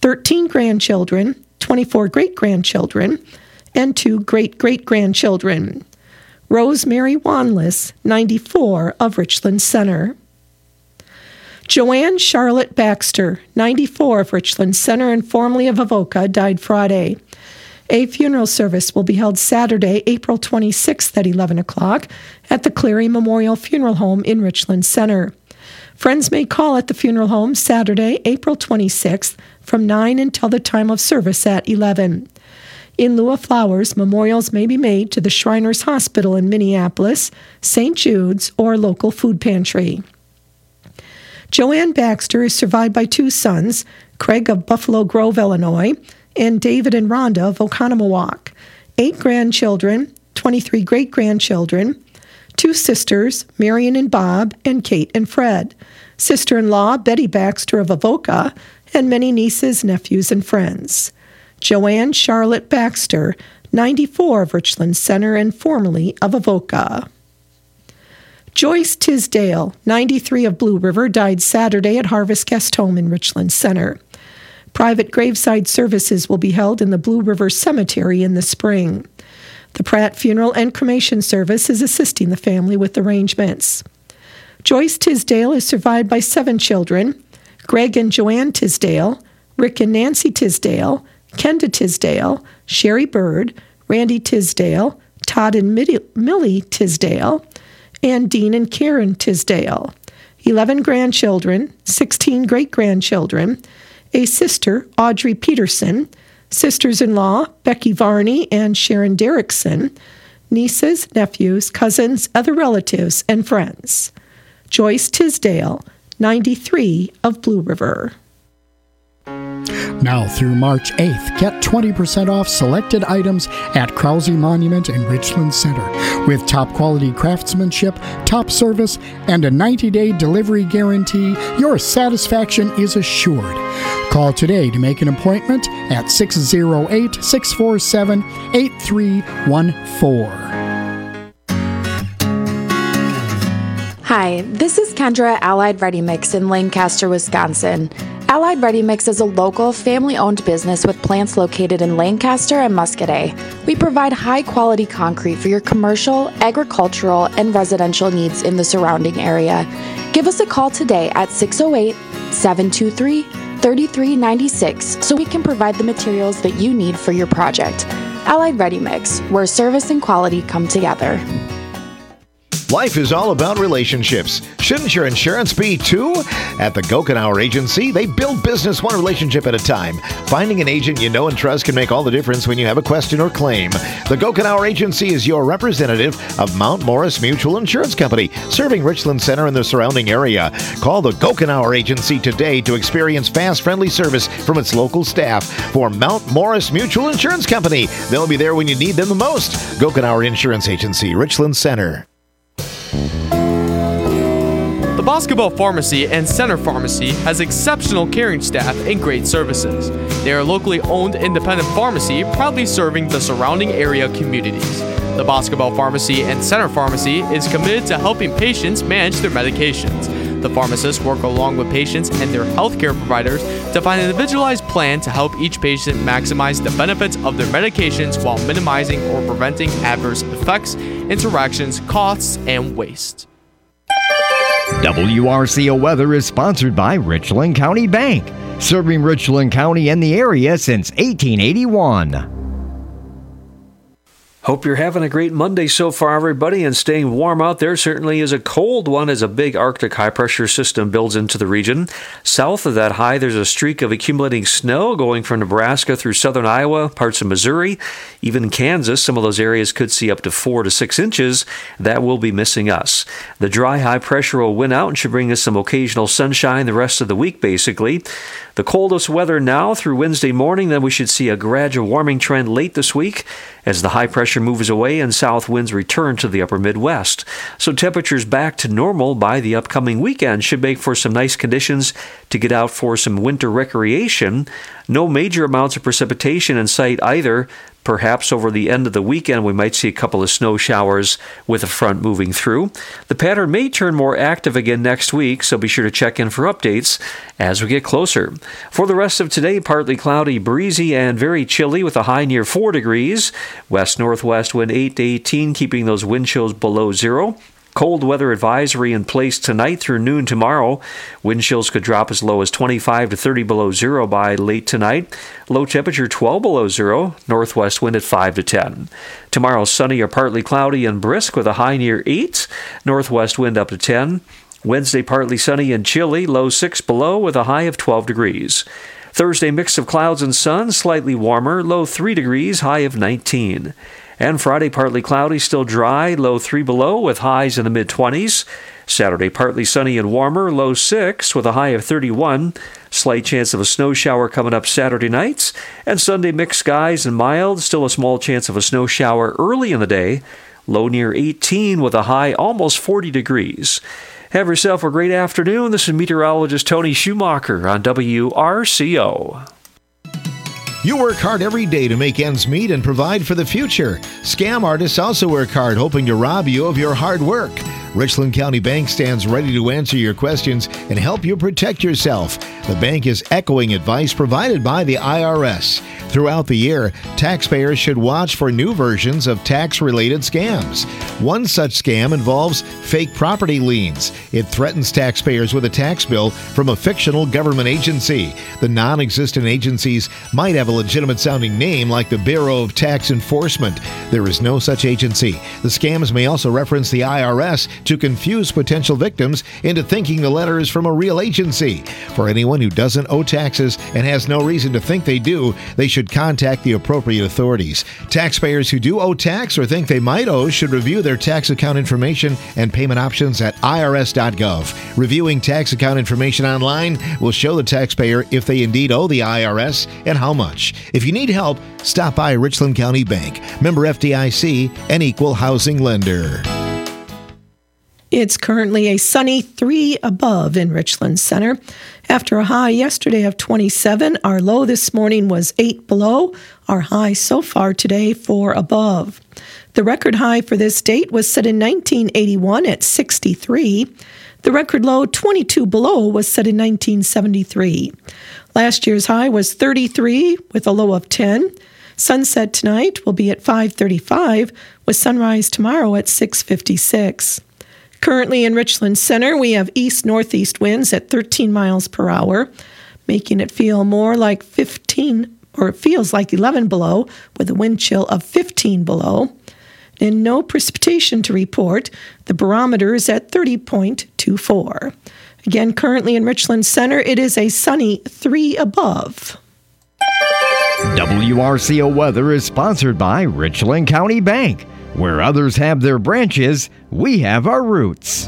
thirteen grandchildren, twenty-four great-grandchildren, and two great-great-grandchildren. Rosemary Wanless, ninety-four, of Richland Center. Joanne Charlotte Baxter, ninety-four, of Richland Center and formerly of Avoca, died Friday. A funeral service will be held Saturday, April twenty-sixth at eleven o'clock at the Cleary Memorial Funeral Home in Richland Center. Friends may call at the funeral home Saturday, April twenty-sixth from nine until the time of service at eleven. In lieu of flowers, memorials may be made to the Shriners Hospital in Minneapolis, Saint Jude's, or local food pantry. Joanne Baxter is survived by two sons, Craig of Buffalo Grove, Illinois, and David and Rhonda of Oconomowoc, eight grandchildren, twenty-three great-grandchildren, two sisters, Marion and Bob, and Kate and Fred, sister-in-law Betty Baxter of Avoca, and many nieces, nephews, and friends. Joanne Charlotte Baxter, ninety-four, of Richland Center and formerly of Avoca. Joyce Tisdale, ninety-three, of Blue River, died Saturday at Harvest Guest Home in Richland Center. Private graveside services will be held in the Blue River Cemetery in the spring. The Pratt Funeral and Cremation Service is assisting the family with arrangements. Joyce Tisdale is survived by seven children, Greg and Joanne Tisdale, Rick and Nancy Tisdale, Kenda Tisdale, Sherry Bird, Randy Tisdale, Todd and Millie Tisdale, and Dean and Karen Tisdale, eleven grandchildren, sixteen great-grandchildren, a sister, Audrey Peterson, sisters-in-law, Becky Varney and Sharon Derrickson, nieces, nephews, cousins, other relatives, and friends. Joyce Tisdale, ninety-three, of Blue River. Now through March eighth, get twenty percent off selected items at Krause Monument in Richland Center. With top quality craftsmanship, top service, and a ninety-day delivery guarantee, your satisfaction is assured. Call today to make an appointment at six oh eight, six four seven, eight three one four. Hi, this is Kendra at Allied Ready Mix in Lancaster, Wisconsin. Allied Ready Mix is a local, family-owned business with plants located in Lancaster and Muscadet. We provide high-quality concrete for your commercial, agricultural, and residential needs in the surrounding area. Give us a call today at six oh eight, seven two three, three three nine six so we can provide the materials that you need for your project. Allied Ready Mix, where service and quality come together. Life is all about relationships. Shouldn't your insurance be too? At the Gokenauer Agency, they build business one relationship at a time. Finding an agent you know and trust can make all the difference when you have a question or claim. The Gokenauer Agency is your representative of Mount Morris Mutual Insurance Company, serving Richland Center and the surrounding area. Call the Gokenauer Agency today to experience fast, friendly service from its local staff. For Mount Morris Mutual Insurance Company, they'll be there when you need them the most. Gokenauer Insurance Agency, Richland Center. The Boscobel Pharmacy and Center Pharmacy has exceptional caring staff and great services. They are a locally owned independent pharmacy proudly serving the surrounding area communities. The Boscobel Pharmacy and Center Pharmacy is committed to helping patients manage their medications. The pharmacists work along with patients and their healthcare providers to find an individualized plan to help each patient maximize the benefits of their medications while minimizing or preventing adverse effects, interactions, costs, and waste. W R C O Weather is sponsored by Richland County Bank, serving Richland County and the area since eighteen eighty-one. Hope you're having a great Monday so far, everybody, and staying warm out there. Certainly is a cold one as a big Arctic high-pressure system builds into the region. South of that high, there's a streak of accumulating snow going from Nebraska through southern Iowa, parts of Missouri, even Kansas. Some of those areas could see up to four to six inches. That will be missing us. The dry high pressure will win out and should bring us some occasional sunshine the rest of the week, basically. The coldest weather now through Wednesday morning, then we should see a gradual warming trend late this week as the high pressure moves away and south winds return to the upper Midwest. So temperatures back to normal by the upcoming weekend should make for some nice conditions to get out for some winter recreation. No major amounts of precipitation in sight either. Perhaps over the end of the weekend, we might see a couple of snow showers with a front moving through. The pattern may turn more active again next week, so be sure to check in for updates as we get closer. For the rest of today, partly cloudy, breezy, and very chilly with a high near four degrees. West-northwest wind eight to eighteen, keeping those wind chills below zero. Cold weather advisory in place tonight through noon tomorrow. Wind chills could drop as low as twenty-five to thirty below zero by late tonight. Low temperature twelve below zero. Northwest wind at five to ten. Tomorrow sunny or partly cloudy and brisk with a high near eight. Northwest wind up to ten. Wednesday partly sunny and chilly. Low six below with a high of twelve degrees. Thursday mix of clouds and sun. Slightly warmer. Low three degrees. High of nineteen. And Friday, partly cloudy, still dry, low three below with highs in the mid-twenties. Saturday, partly sunny and warmer, low six with a high of thirty-one. Slight chance of a snow shower coming up Saturday nights. And Sunday, mixed skies and mild, still a small chance of a snow shower early in the day. Low near eighteen with a high almost forty degrees. Have yourself a great afternoon. This is meteorologist Tony Schumacher on W R C O. You work hard every day to make ends meet and provide for the future. Scam artists also work hard, hoping to rob you of your hard work. Richland County Bank stands ready to answer your questions and help you protect yourself. The bank is echoing advice provided by the I R S. Throughout the year, taxpayers should watch for new versions of tax-related scams. One such scam involves fake property liens. It threatens taxpayers with a tax bill from a fictional government agency. The non-existent agencies might have a legitimate-sounding name like the Bureau of Tax Enforcement. There is no such agency. The scams may also reference the I R S to confuse potential victims into thinking the letter is from a real agency. For anyone who doesn't owe taxes and has no reason to think they do, they should contact the appropriate authorities. Taxpayers who do owe tax or think they might owe should review their tax account information and payment options at I R S dot gov. Reviewing tax account information online will show the taxpayer if they indeed owe the I R S and how much. If you need help, stop by Richland County Bank, member F D I C, and equal housing lender. It's currently a sunny three above in Richland Center. After a high yesterday of twenty-seven, our low this morning was eight below. Our high so far today, four above. The record high for this date was set in nineteen eighty-one at sixty-three. The record low, twenty-two below, was set in nineteen seventy-three. Last year's high was thirty-three with a low of ten. Sunset tonight will be at five thirty-five with sunrise tomorrow at six fifty-six. Currently in Richland Center, we have east-northeast winds at thirteen miles per hour, making it feel more like fifteen, or it feels like eleven below, with a wind chill of fifteen below. And no precipitation to report. The barometer is at thirty point two four. Again, currently in Richland Center, it is a sunny three above. W R C O Weather is sponsored by Richland County Bank. Where others have their branches, we have our roots.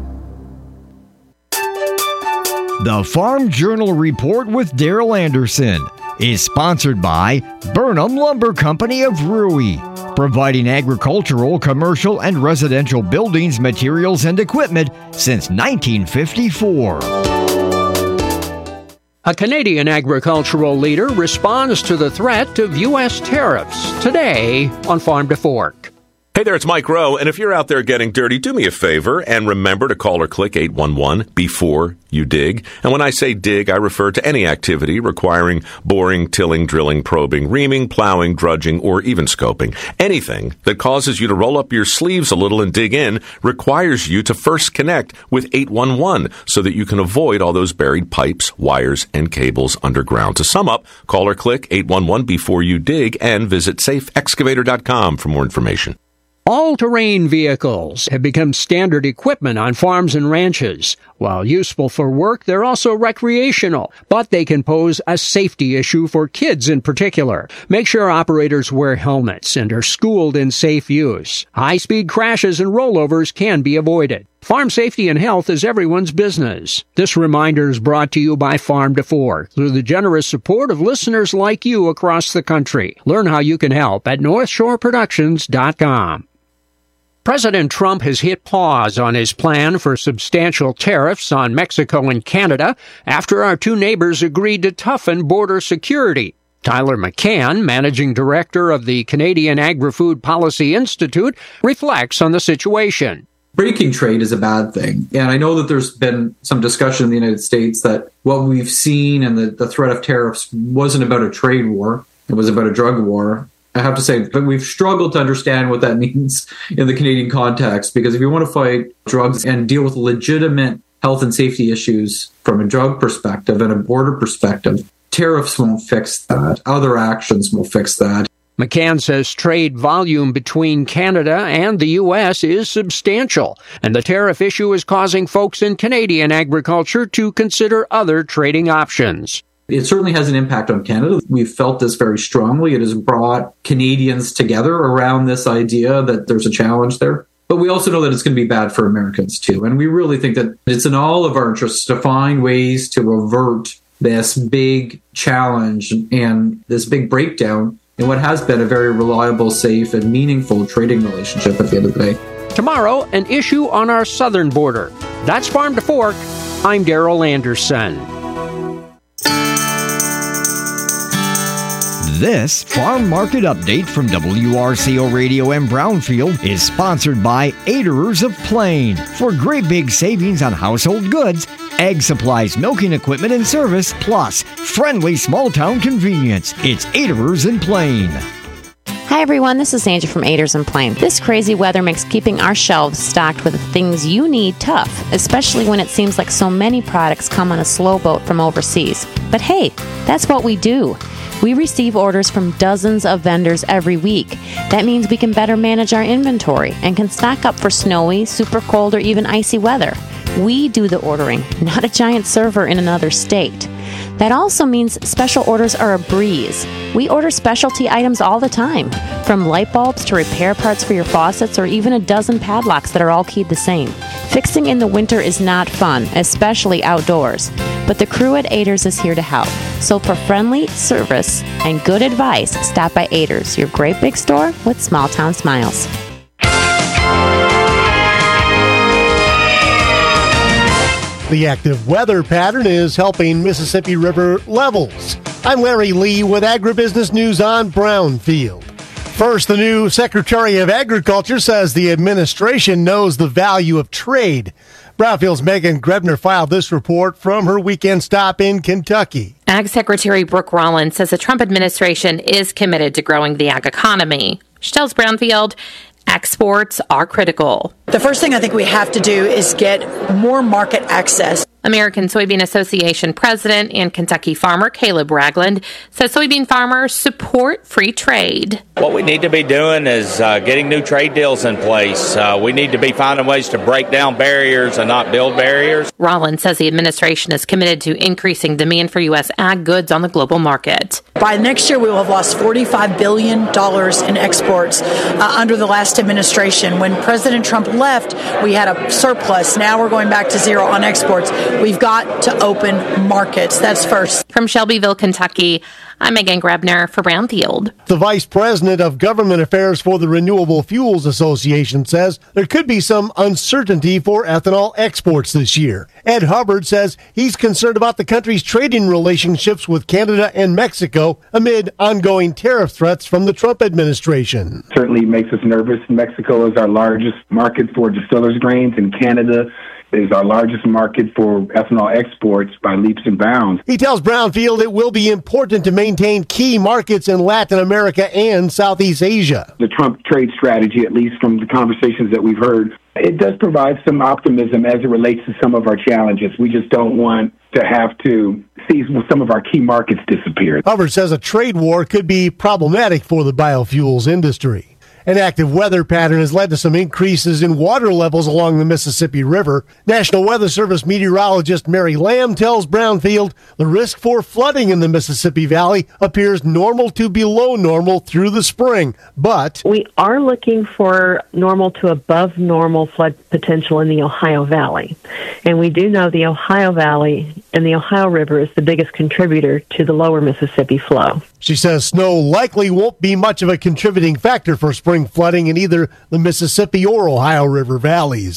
The Farm Journal Report with Daryl Anderson is sponsored by Burnham Lumber Company of Rui, providing agricultural, commercial, and residential buildings, materials, and equipment since nineteen fifty-four. A Canadian agricultural leader responds to the threat of U S tariffs today on Farm to Fork. Hey there, it's Mike Rowe, and if you're out there getting dirty, do me a favor and remember to call or click eight one one before you dig. And when I say dig, I refer to any activity requiring boring, tilling, drilling, probing, reaming, plowing, drudging, or even scoping. Anything that causes you to roll up your sleeves a little and dig in requires you to first connect with eight one one so that you can avoid all those buried pipes, wires, and cables underground. To sum up, call or click eight one one before you dig and visit safe excavator dot com for more information. All-terrain vehicles have become standard equipment on farms and ranches. While useful for work, they're also recreational, but they can pose a safety issue for kids in particular. Make sure operators wear helmets and are schooled in safe use. High-speed crashes and rollovers can be avoided. Farm safety and health is everyone's business. This reminder is brought to you by Farm to Fork through the generous support of listeners like you across the country. Learn how you can help at north shore productions dot com. President Trump has hit pause on his plan for substantial tariffs on Mexico and Canada after our two neighbors agreed to toughen border security. Tyler McCann, Managing Director of the Canadian Agri-Food Policy Institute, reflects on the situation. Breaking trade is a bad thing. And I know that there's been some discussion in the United States that what we've seen and the, the threat of tariffs wasn't about a trade war. It was about a drug war. I have to say, but we've struggled to understand what that means in the Canadian context, because if you want to fight drugs and deal with legitimate health and safety issues from a drug perspective and a border perspective, tariffs won't fix that. Other actions will fix that. McCann says trade volume between Canada and the U S is substantial, and the tariff issue is causing folks in Canadian agriculture to consider other trading options. It certainly has an impact on Canada. We've felt this very strongly. It has brought Canadians together around this idea that there's a challenge there. But we also know that it's going to be bad for Americans, too. And we really think that it's in all of our interests to find ways to avert this big challenge and this big breakdown in what has been a very reliable, safe, and meaningful trading relationship at the end of the day. Tomorrow, an issue on our southern border. That's Farm to Fork. I'm Daryl Anderson. This Farm Market Update from W R C O Radio and Brownfield is sponsored by Aderers of Plain. For great big savings on household goods, egg supplies, milking equipment, and service, plus friendly small-town convenience. It's Aderers in Plain. Hi everyone, this is Angie from Aders and Plain. This crazy weather makes keeping our shelves stocked with the things you need tough, especially when it seems like so many products come on a slow boat from overseas. But hey, that's what we do. We receive orders from dozens of vendors every week. That means we can better manage our inventory and can stock up for snowy, super cold, or even icy weather. We do the ordering, not a giant server in another state. That also means special orders are a breeze. We order specialty items all the time, from light bulbs to repair parts for your faucets or even a dozen padlocks that are all keyed the same. Fixing in the winter is not fun, especially outdoors, but the crew at Aders is here to help. So for friendly service and good advice, stop by Aders, your great big store with small town smiles. The active weather pattern is helping Mississippi River levels. I'm Larry Lee with Agribusiness News on Brownfield. First, the new Secretary of Agriculture says the administration knows the value of trade. Brownfield's Megan Grebner filed this report from her weekend stop in Kentucky. Ag Secretary Brooke Rollins says the Trump administration is committed to growing the ag economy. She tells Brownfield exports are critical. The first thing I think we have to do is get more market access. American Soybean Association president and Kentucky farmer Caleb Ragland says soybean farmers support free trade. What we need to be doing is uh, getting new trade deals in place. Uh, we need to be finding ways to break down barriers and not build barriers. Rollins says the administration is committed to increasing demand for U S ag goods on the global market. By next year, we will have lost forty-five billion dollars in exports uh, under the last administration. When President Trump left, we had a surplus. Now we're going back to zero on exports. We've got to open markets. That's first. From Shelbyville, Kentucky, I'm Megan Grebner for Brownfield. The Vice President of Government Affairs for the Renewable Fuels Association says there could be some uncertainty for ethanol exports this year. Ed Hubbard says he's concerned about the country's trading relationships with Canada and Mexico amid ongoing tariff threats from the Trump administration. Certainly makes us nervous. Mexico is our largest market for distillers' grains, and Canada is our largest market for ethanol exports by leaps and bounds. He tells Brownfield it will be important to maintain key markets in Latin America and Southeast Asia. The Trump trade strategy, at least from the conversations that we've heard, it does provide some optimism as it relates to some of our challenges. We just don't want to have to see some of our key markets disappear. Hubbard says a trade war could be problematic for the biofuels industry. An active weather pattern has led to some increases in water levels along the Mississippi River. National Weather Service meteorologist Mary Lamb tells Brownfield the risk for flooding in the Mississippi Valley appears normal to below normal through the spring, but we are looking for normal to above normal flood potential in the Ohio Valley. And we do know the Ohio Valley and the Ohio River is the biggest contributor to the lower Mississippi flow. She says snow likely won't be much of a contributing factor for spring flooding in either the Mississippi or Ohio River valleys.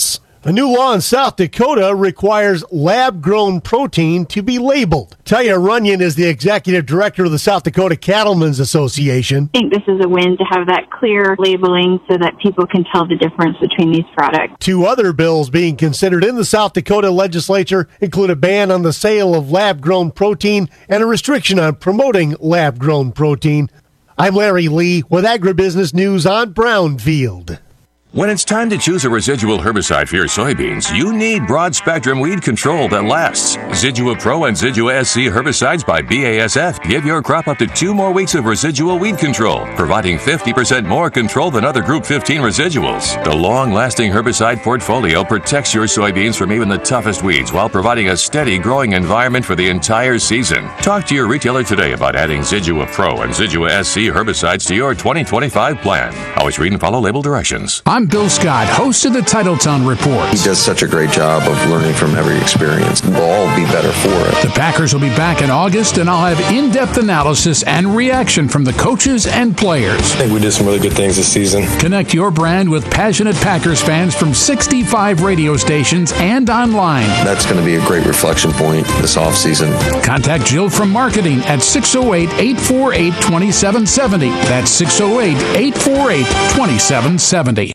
A new law in South Dakota requires lab-grown protein to be labeled. Taya Runyon is the executive director of the South Dakota Cattlemen's Association. I think this is a win to have that clear labeling so that people can tell the difference between these products. Two other bills being considered in the South Dakota legislature include a ban on the sale of lab-grown protein and a restriction on promoting lab-grown protein. I'm Larry Lee with Agribusiness News on Brownfield. When it's time to choose a residual herbicide for your soybeans, you need broad-spectrum weed control that lasts. Zidua Pro and Zidua S C herbicides by B A S F give your crop up to two more weeks of residual weed control, providing fifty percent more control than other Group fifteen residuals. The long-lasting herbicide portfolio protects your soybeans from even the toughest weeds while providing a steady growing environment for the entire season. Talk to your retailer today about adding Zidua Pro and Zidua S C herbicides to your twenty twenty-five plan. Always read and follow label directions. I'm Bill Scott, host of the Titletown Report. He does such a great job of learning from every experience. We'll all be better for it. The Packers will be back in August, and I'll have in-depth analysis and reaction from the coaches and players. I think we did some really good things this season. Connect your brand with passionate Packers fans from sixty-five radio stations and online. That's going to be a great reflection point this offseason. Contact Jill from marketing at six oh eight, eight four eight, two seven seven oh. That's six oh eight, eight four eight, two seven seven oh.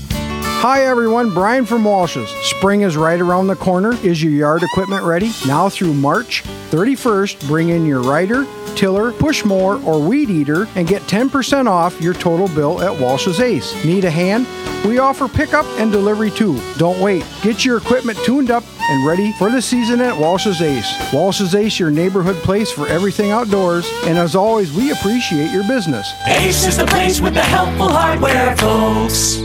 Hi everyone, Brian from Walsh's. Spring is right around the corner. Is your yard equipment ready? Now through March thirty-first, bring in your rider, tiller, push mower, or weed eater and get ten percent off your total bill at Walsh's Ace. Need a hand? We offer pickup and delivery too. Don't wait. Get your equipment tuned up and ready for the season at Walsh's Ace. Walsh's Ace, your neighborhood place for everything outdoors. And as always, we appreciate your business. Ace is the place with the helpful hardware, folks.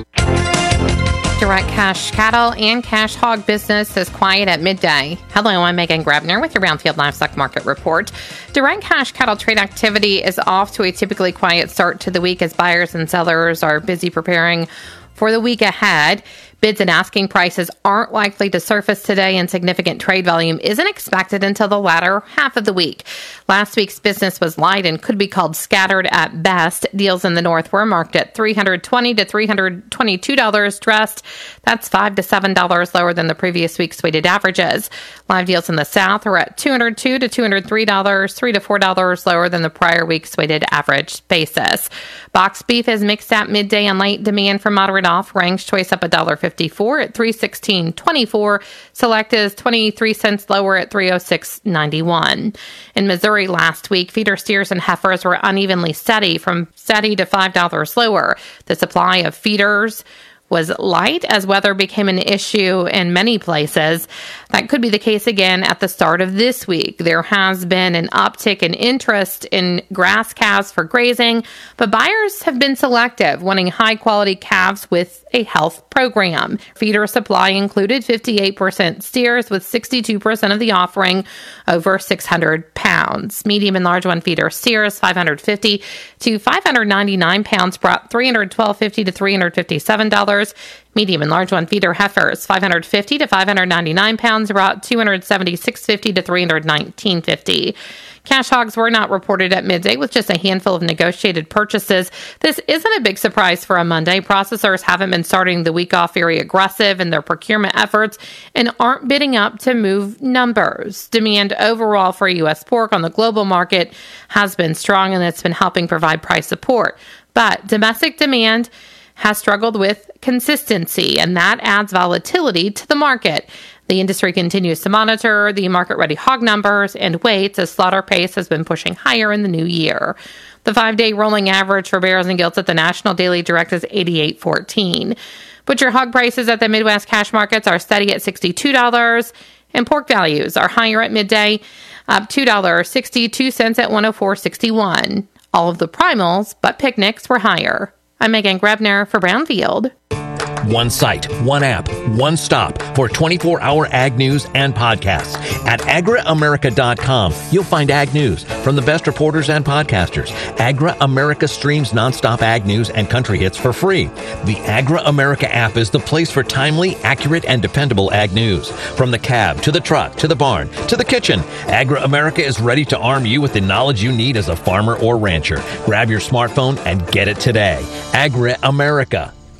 Direct cash cattle and cash hog business is quiet at midday. Hello, I'm Megan Grabner with your Brownfield Livestock Market Report. Direct cash cattle trade activity is off to a typically quiet start to the week as buyers and sellers are busy preparing for the week ahead. Bids and asking prices aren't likely to surface today, and significant trade volume isn't expected until the latter half of the week. Last week's business was light and could be called scattered at best. Deals in the north were marked at three hundred twenty to three hundred twenty-two dollars dressed. That's five to seven dollars lower than the previous week's weighted averages. Live deals in the south are at two hundred two to two hundred three dollars, three to four dollars lower than the prior week's weighted average basis. Box beef is mixed at midday on light demand for moderate off. Range choice up one dollar fifty-four at three sixteen twenty-four. Select is twenty-three cents lower at three oh six ninety-one. In Missouri last week, feeder steers and heifers were unevenly steady, from steady to five dollars lower. The supply of feeders was light as weather became an issue in many places. That could be the case again at the start of this week. There has been an uptick in interest in grass calves for grazing, but buyers have been selective, wanting high-quality calves with a health program. Feeder supply included fifty-eight percent steers, with sixty-two percent of the offering over six hundred pounds. Medium and large one feeder steers, five hundred fifty to five hundred ninety-nine pounds, brought three hundred twelve fifty to three hundred fifty-seven dollars. Medium and large one feeder heifers, five hundred fifty to five hundred ninety-nine pounds, brought two hundred seventy-six fifty to three hundred nineteen fifty. Cash hogs were not reported at midday, with just a handful of negotiated purchases. This isn't a big surprise for a Monday. Processors haven't been starting the week off very aggressive in their procurement efforts and aren't bidding up to move numbers. Demand overall for U S pork on the global market has been strong, and it's been helping provide price support. But domestic demand has struggled with consistency, and that adds volatility to the market. The industry continues to monitor the market-ready hog numbers and weights as slaughter pace has been pushing higher in the new year. The five-day rolling average for barrels and gilts at the National Daily Direct is eighty-eight fourteen. Butcher hog prices at the Midwest cash markets are steady at sixty-two dollars, and pork values are higher at midday, up two dollars and sixty-two cents at one oh four sixty-one. All of the primals, but picnics, were higher. I'm Megan Grebner for Brownfield. One site, one app, one stop for twenty-four hour ag news and podcasts. At agra america dot com, you'll find ag news from the best reporters and podcasters. Agra America streams nonstop ag news and country hits for free. The Agra America app is the place for timely, accurate, and dependable ag news. From the cab, to the truck, to the barn, to the kitchen, Agra America is ready to arm you with the knowledge you need as a farmer or rancher. Grab your smartphone and get it today. Agra America.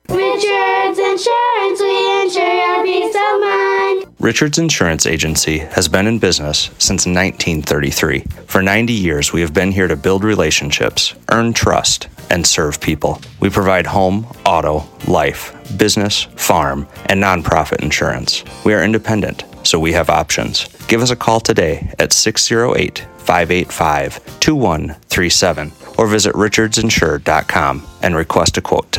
Richards Insurance, we insure your peace of mind. Richards Insurance Agency has been in business since nineteen thirty-three. For ninety years, we have been here to build relationships, earn trust, and serve people. We provide home, auto, life, business, farm, and nonprofit insurance. We are independent, so we have options. Give us a call today at six oh eight, five eight five, two one three seven or visit richards insure dot com and request a quote.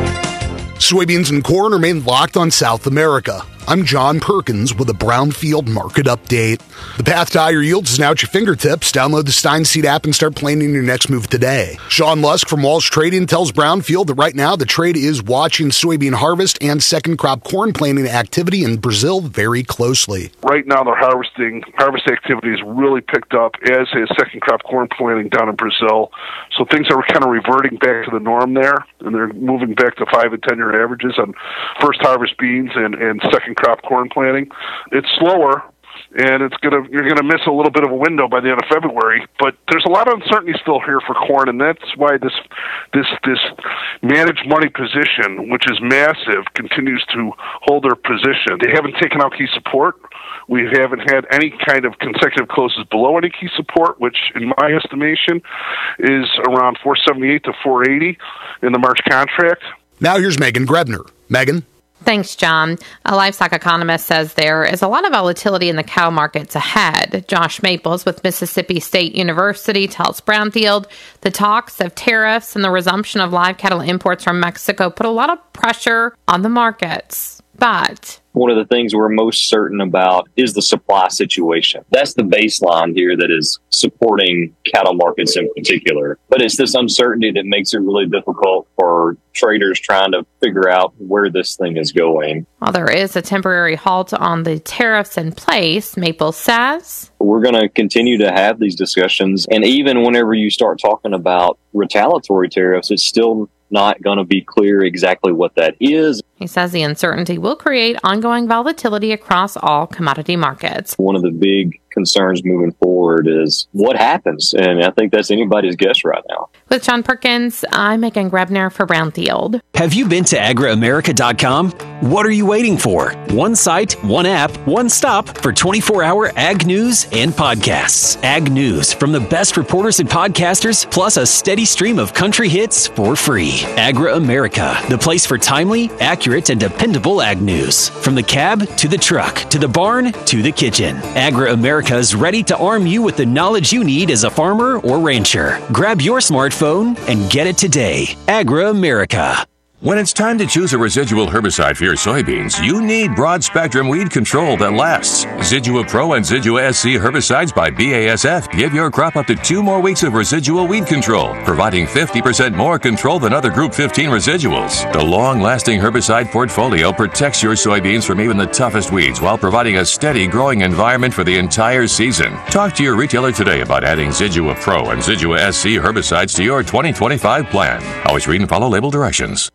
Soybeans and corn remain locked on South America. I'm John Perkins with a Brownfield market update. The path to higher yields is now at your fingertips. Download the Steinseed app and start planning your next move today. Sean Lusk from Walsh Trading tells Brownfield that right now the trade is watching soybean harvest and second crop corn planting activity in Brazil very closely. Right now they're harvesting, harvest activity has really picked up, as is second crop corn planting down in Brazil. So things are kind of reverting back to the norm there, and they're moving back to five and ten year averages on first harvest beans and, and second crop corn planting. It's slower, and it's gonna you're gonna miss a little bit of a window by the end of February. But there's a lot of uncertainty still here for corn, and that's why this this this managed money position, which is massive, continues to hold their position. They haven't taken out key support. We haven't had any kind of consecutive closes below any key support, which in my estimation is around four seventy-eight to four eighty in the March contract. Now here's Megan Grebner. Megan? Thanks, John. A livestock economist says there is a lot of volatility in the cow markets ahead. Josh Maples with Mississippi State University tells Brownfield the talks of tariffs and the resumption of live cattle imports from Mexico put a lot of pressure on the markets. But one of the things we're most certain about is the supply situation. That's the baseline here that is supporting cattle markets in particular. But it's this uncertainty that makes it really difficult for traders trying to figure out where this thing is going. While there is a temporary halt on the tariffs in place, Maple says, we're going to continue to have these discussions. And even whenever you start talking about retaliatory tariffs, it's still not going to be clear exactly what that is. He says the uncertainty will create ongoing volatility across all commodity markets. One of the big concerns moving forward is what happens, and I think that's anybody's guess right now. With John Perkins, I'm Megan Grebner for Brownfield. Have you been to agri america dot com? What are you waiting for? One site, one app, one stop for twenty-four hour ag news and podcasts. Ag news from the best reporters and podcasters, plus a steady stream of country hits for free. Agri America, the place for timely, accurate, and dependable ag news. From the cab to the truck, to the barn to the kitchen. Agri America is ready to arm you with the knowledge you need as a farmer or rancher. Grab your smartphone and get it today. Agri America. When it's time to choose a residual herbicide for your soybeans, you need broad-spectrum weed control that lasts. Zidua Pro and Zidua S C herbicides by B A S F give your crop up to two more weeks of residual weed control, providing fifty percent more control than other Group fifteen residuals. The long-lasting herbicide portfolio protects your soybeans from even the toughest weeds while providing a steady growing environment for the entire season. Talk to your retailer today about adding Zidua Pro and Zidua S C herbicides to your twenty twenty-five plan. Always read and follow label directions.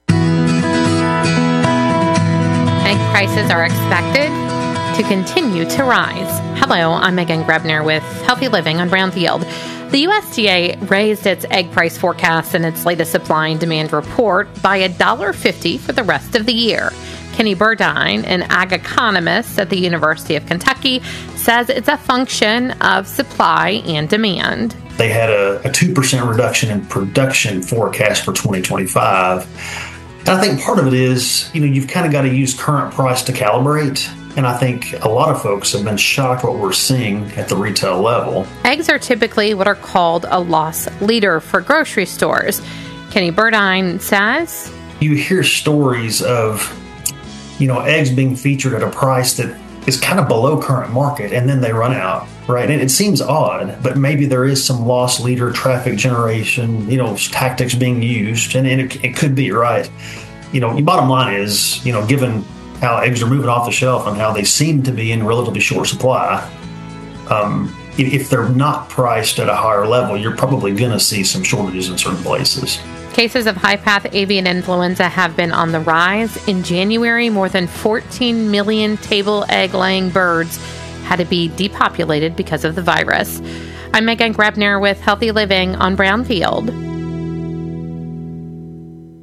Egg prices are expected to continue to rise. Hello, I'm Megan Grebner with Healthy Living on Brownfield. The U S D A raised its egg price forecast in its latest supply and demand report by one dollar fifty for the rest of the year. Kenny Burdine, an ag economist at the University of Kentucky, says it's a function of supply and demand. They had a, a two percent reduction in production forecast for twenty twenty-five. And I think part of it is, you know, you've kind of got to use current price to calibrate. And I think a lot of folks have been shocked what we're seeing at the retail level. Eggs are typically what are called a loss leader for grocery stores. Kenny Burdine says, you hear stories of, you know, eggs being featured at a price that is kind of below current market, and then they run out, right? And it seems odd, but maybe there is some loss leader traffic generation, you know, tactics being used, and it, it could be, right? You know, the bottom line is, you know, given how eggs are moving off the shelf and how they seem to be in relatively short supply, um, if, if they're not priced at a higher level, you're probably going to see some shortages in certain places. Cases of high-path avian influenza have been on the rise. In January, more than fourteen million table egg-laying birds had to be depopulated because of the virus. I'm Megan Grebner with Healthy Living on Brownfield.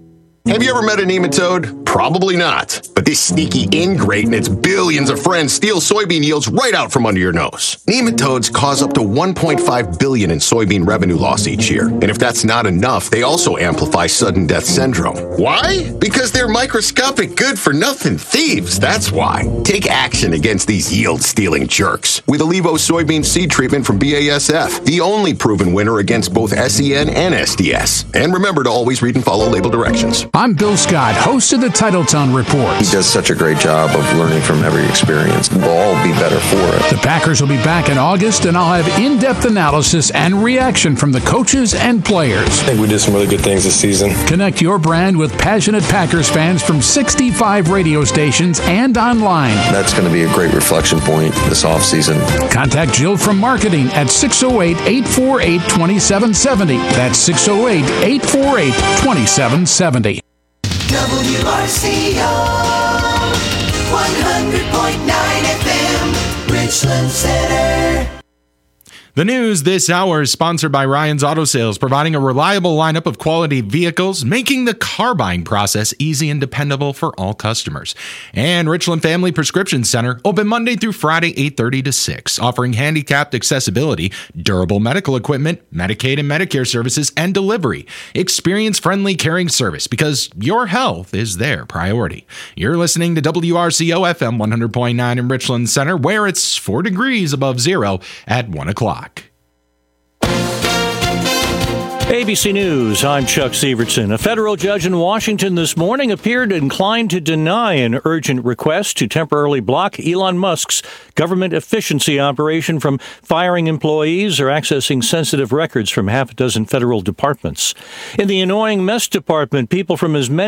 Have you ever met a nematode? Probably not. But this sneaky ingrate and its billions of friends steal soybean yields right out from under your nose. Nematodes cause up to one point five billion dollars in soybean revenue loss each year. And if that's not enough, they also amplify sudden death syndrome. Why? Because they're microscopic good-for-nothing thieves, that's why. Take action against these yield-stealing jerks with Allevo soybean seed treatment from B A S F, the only proven winner against both S E N and S D S. And remember to always read and follow label directions. I'm Bill Scott, host of the Titletown Report. He does such a great job of learning from every experience. We'll all be better for it. The Packers will be back in August, and I'll have in-depth analysis and reaction from the coaches and players. I think we did some really good things this season. Connect your brand with passionate Packers fans from sixty-five radio stations and online. That's going to be a great reflection point this offseason. Contact Jill from marketing at six oh eight, eight four eight, two seven seven oh. That's six oh eight, eight four eight, two seven seven oh. W R C O, one hundred point nine F M, Richland Center. The news this hour is sponsored by Ryan's Auto Sales, providing a reliable lineup of quality vehicles, making the car buying process easy and dependable for all customers. And Richland Family Prescription Center, open Monday through Friday, eight thirty to six, offering handicapped accessibility, durable medical equipment, Medicaid and Medicare services, and delivery. Experience-friendly, caring service, because your health is their priority. You're listening to W R C O F M one hundred point nine in Richland Center, where it's four degrees above zero at one o'clock. A B C News, I'm Chuck Severson. A federal judge in Washington this morning appeared inclined to deny an urgent request to temporarily block Elon Musk's government efficiency operation from firing employees or accessing sensitive records from half a dozen federal departments. In the annoying mess department, people from as many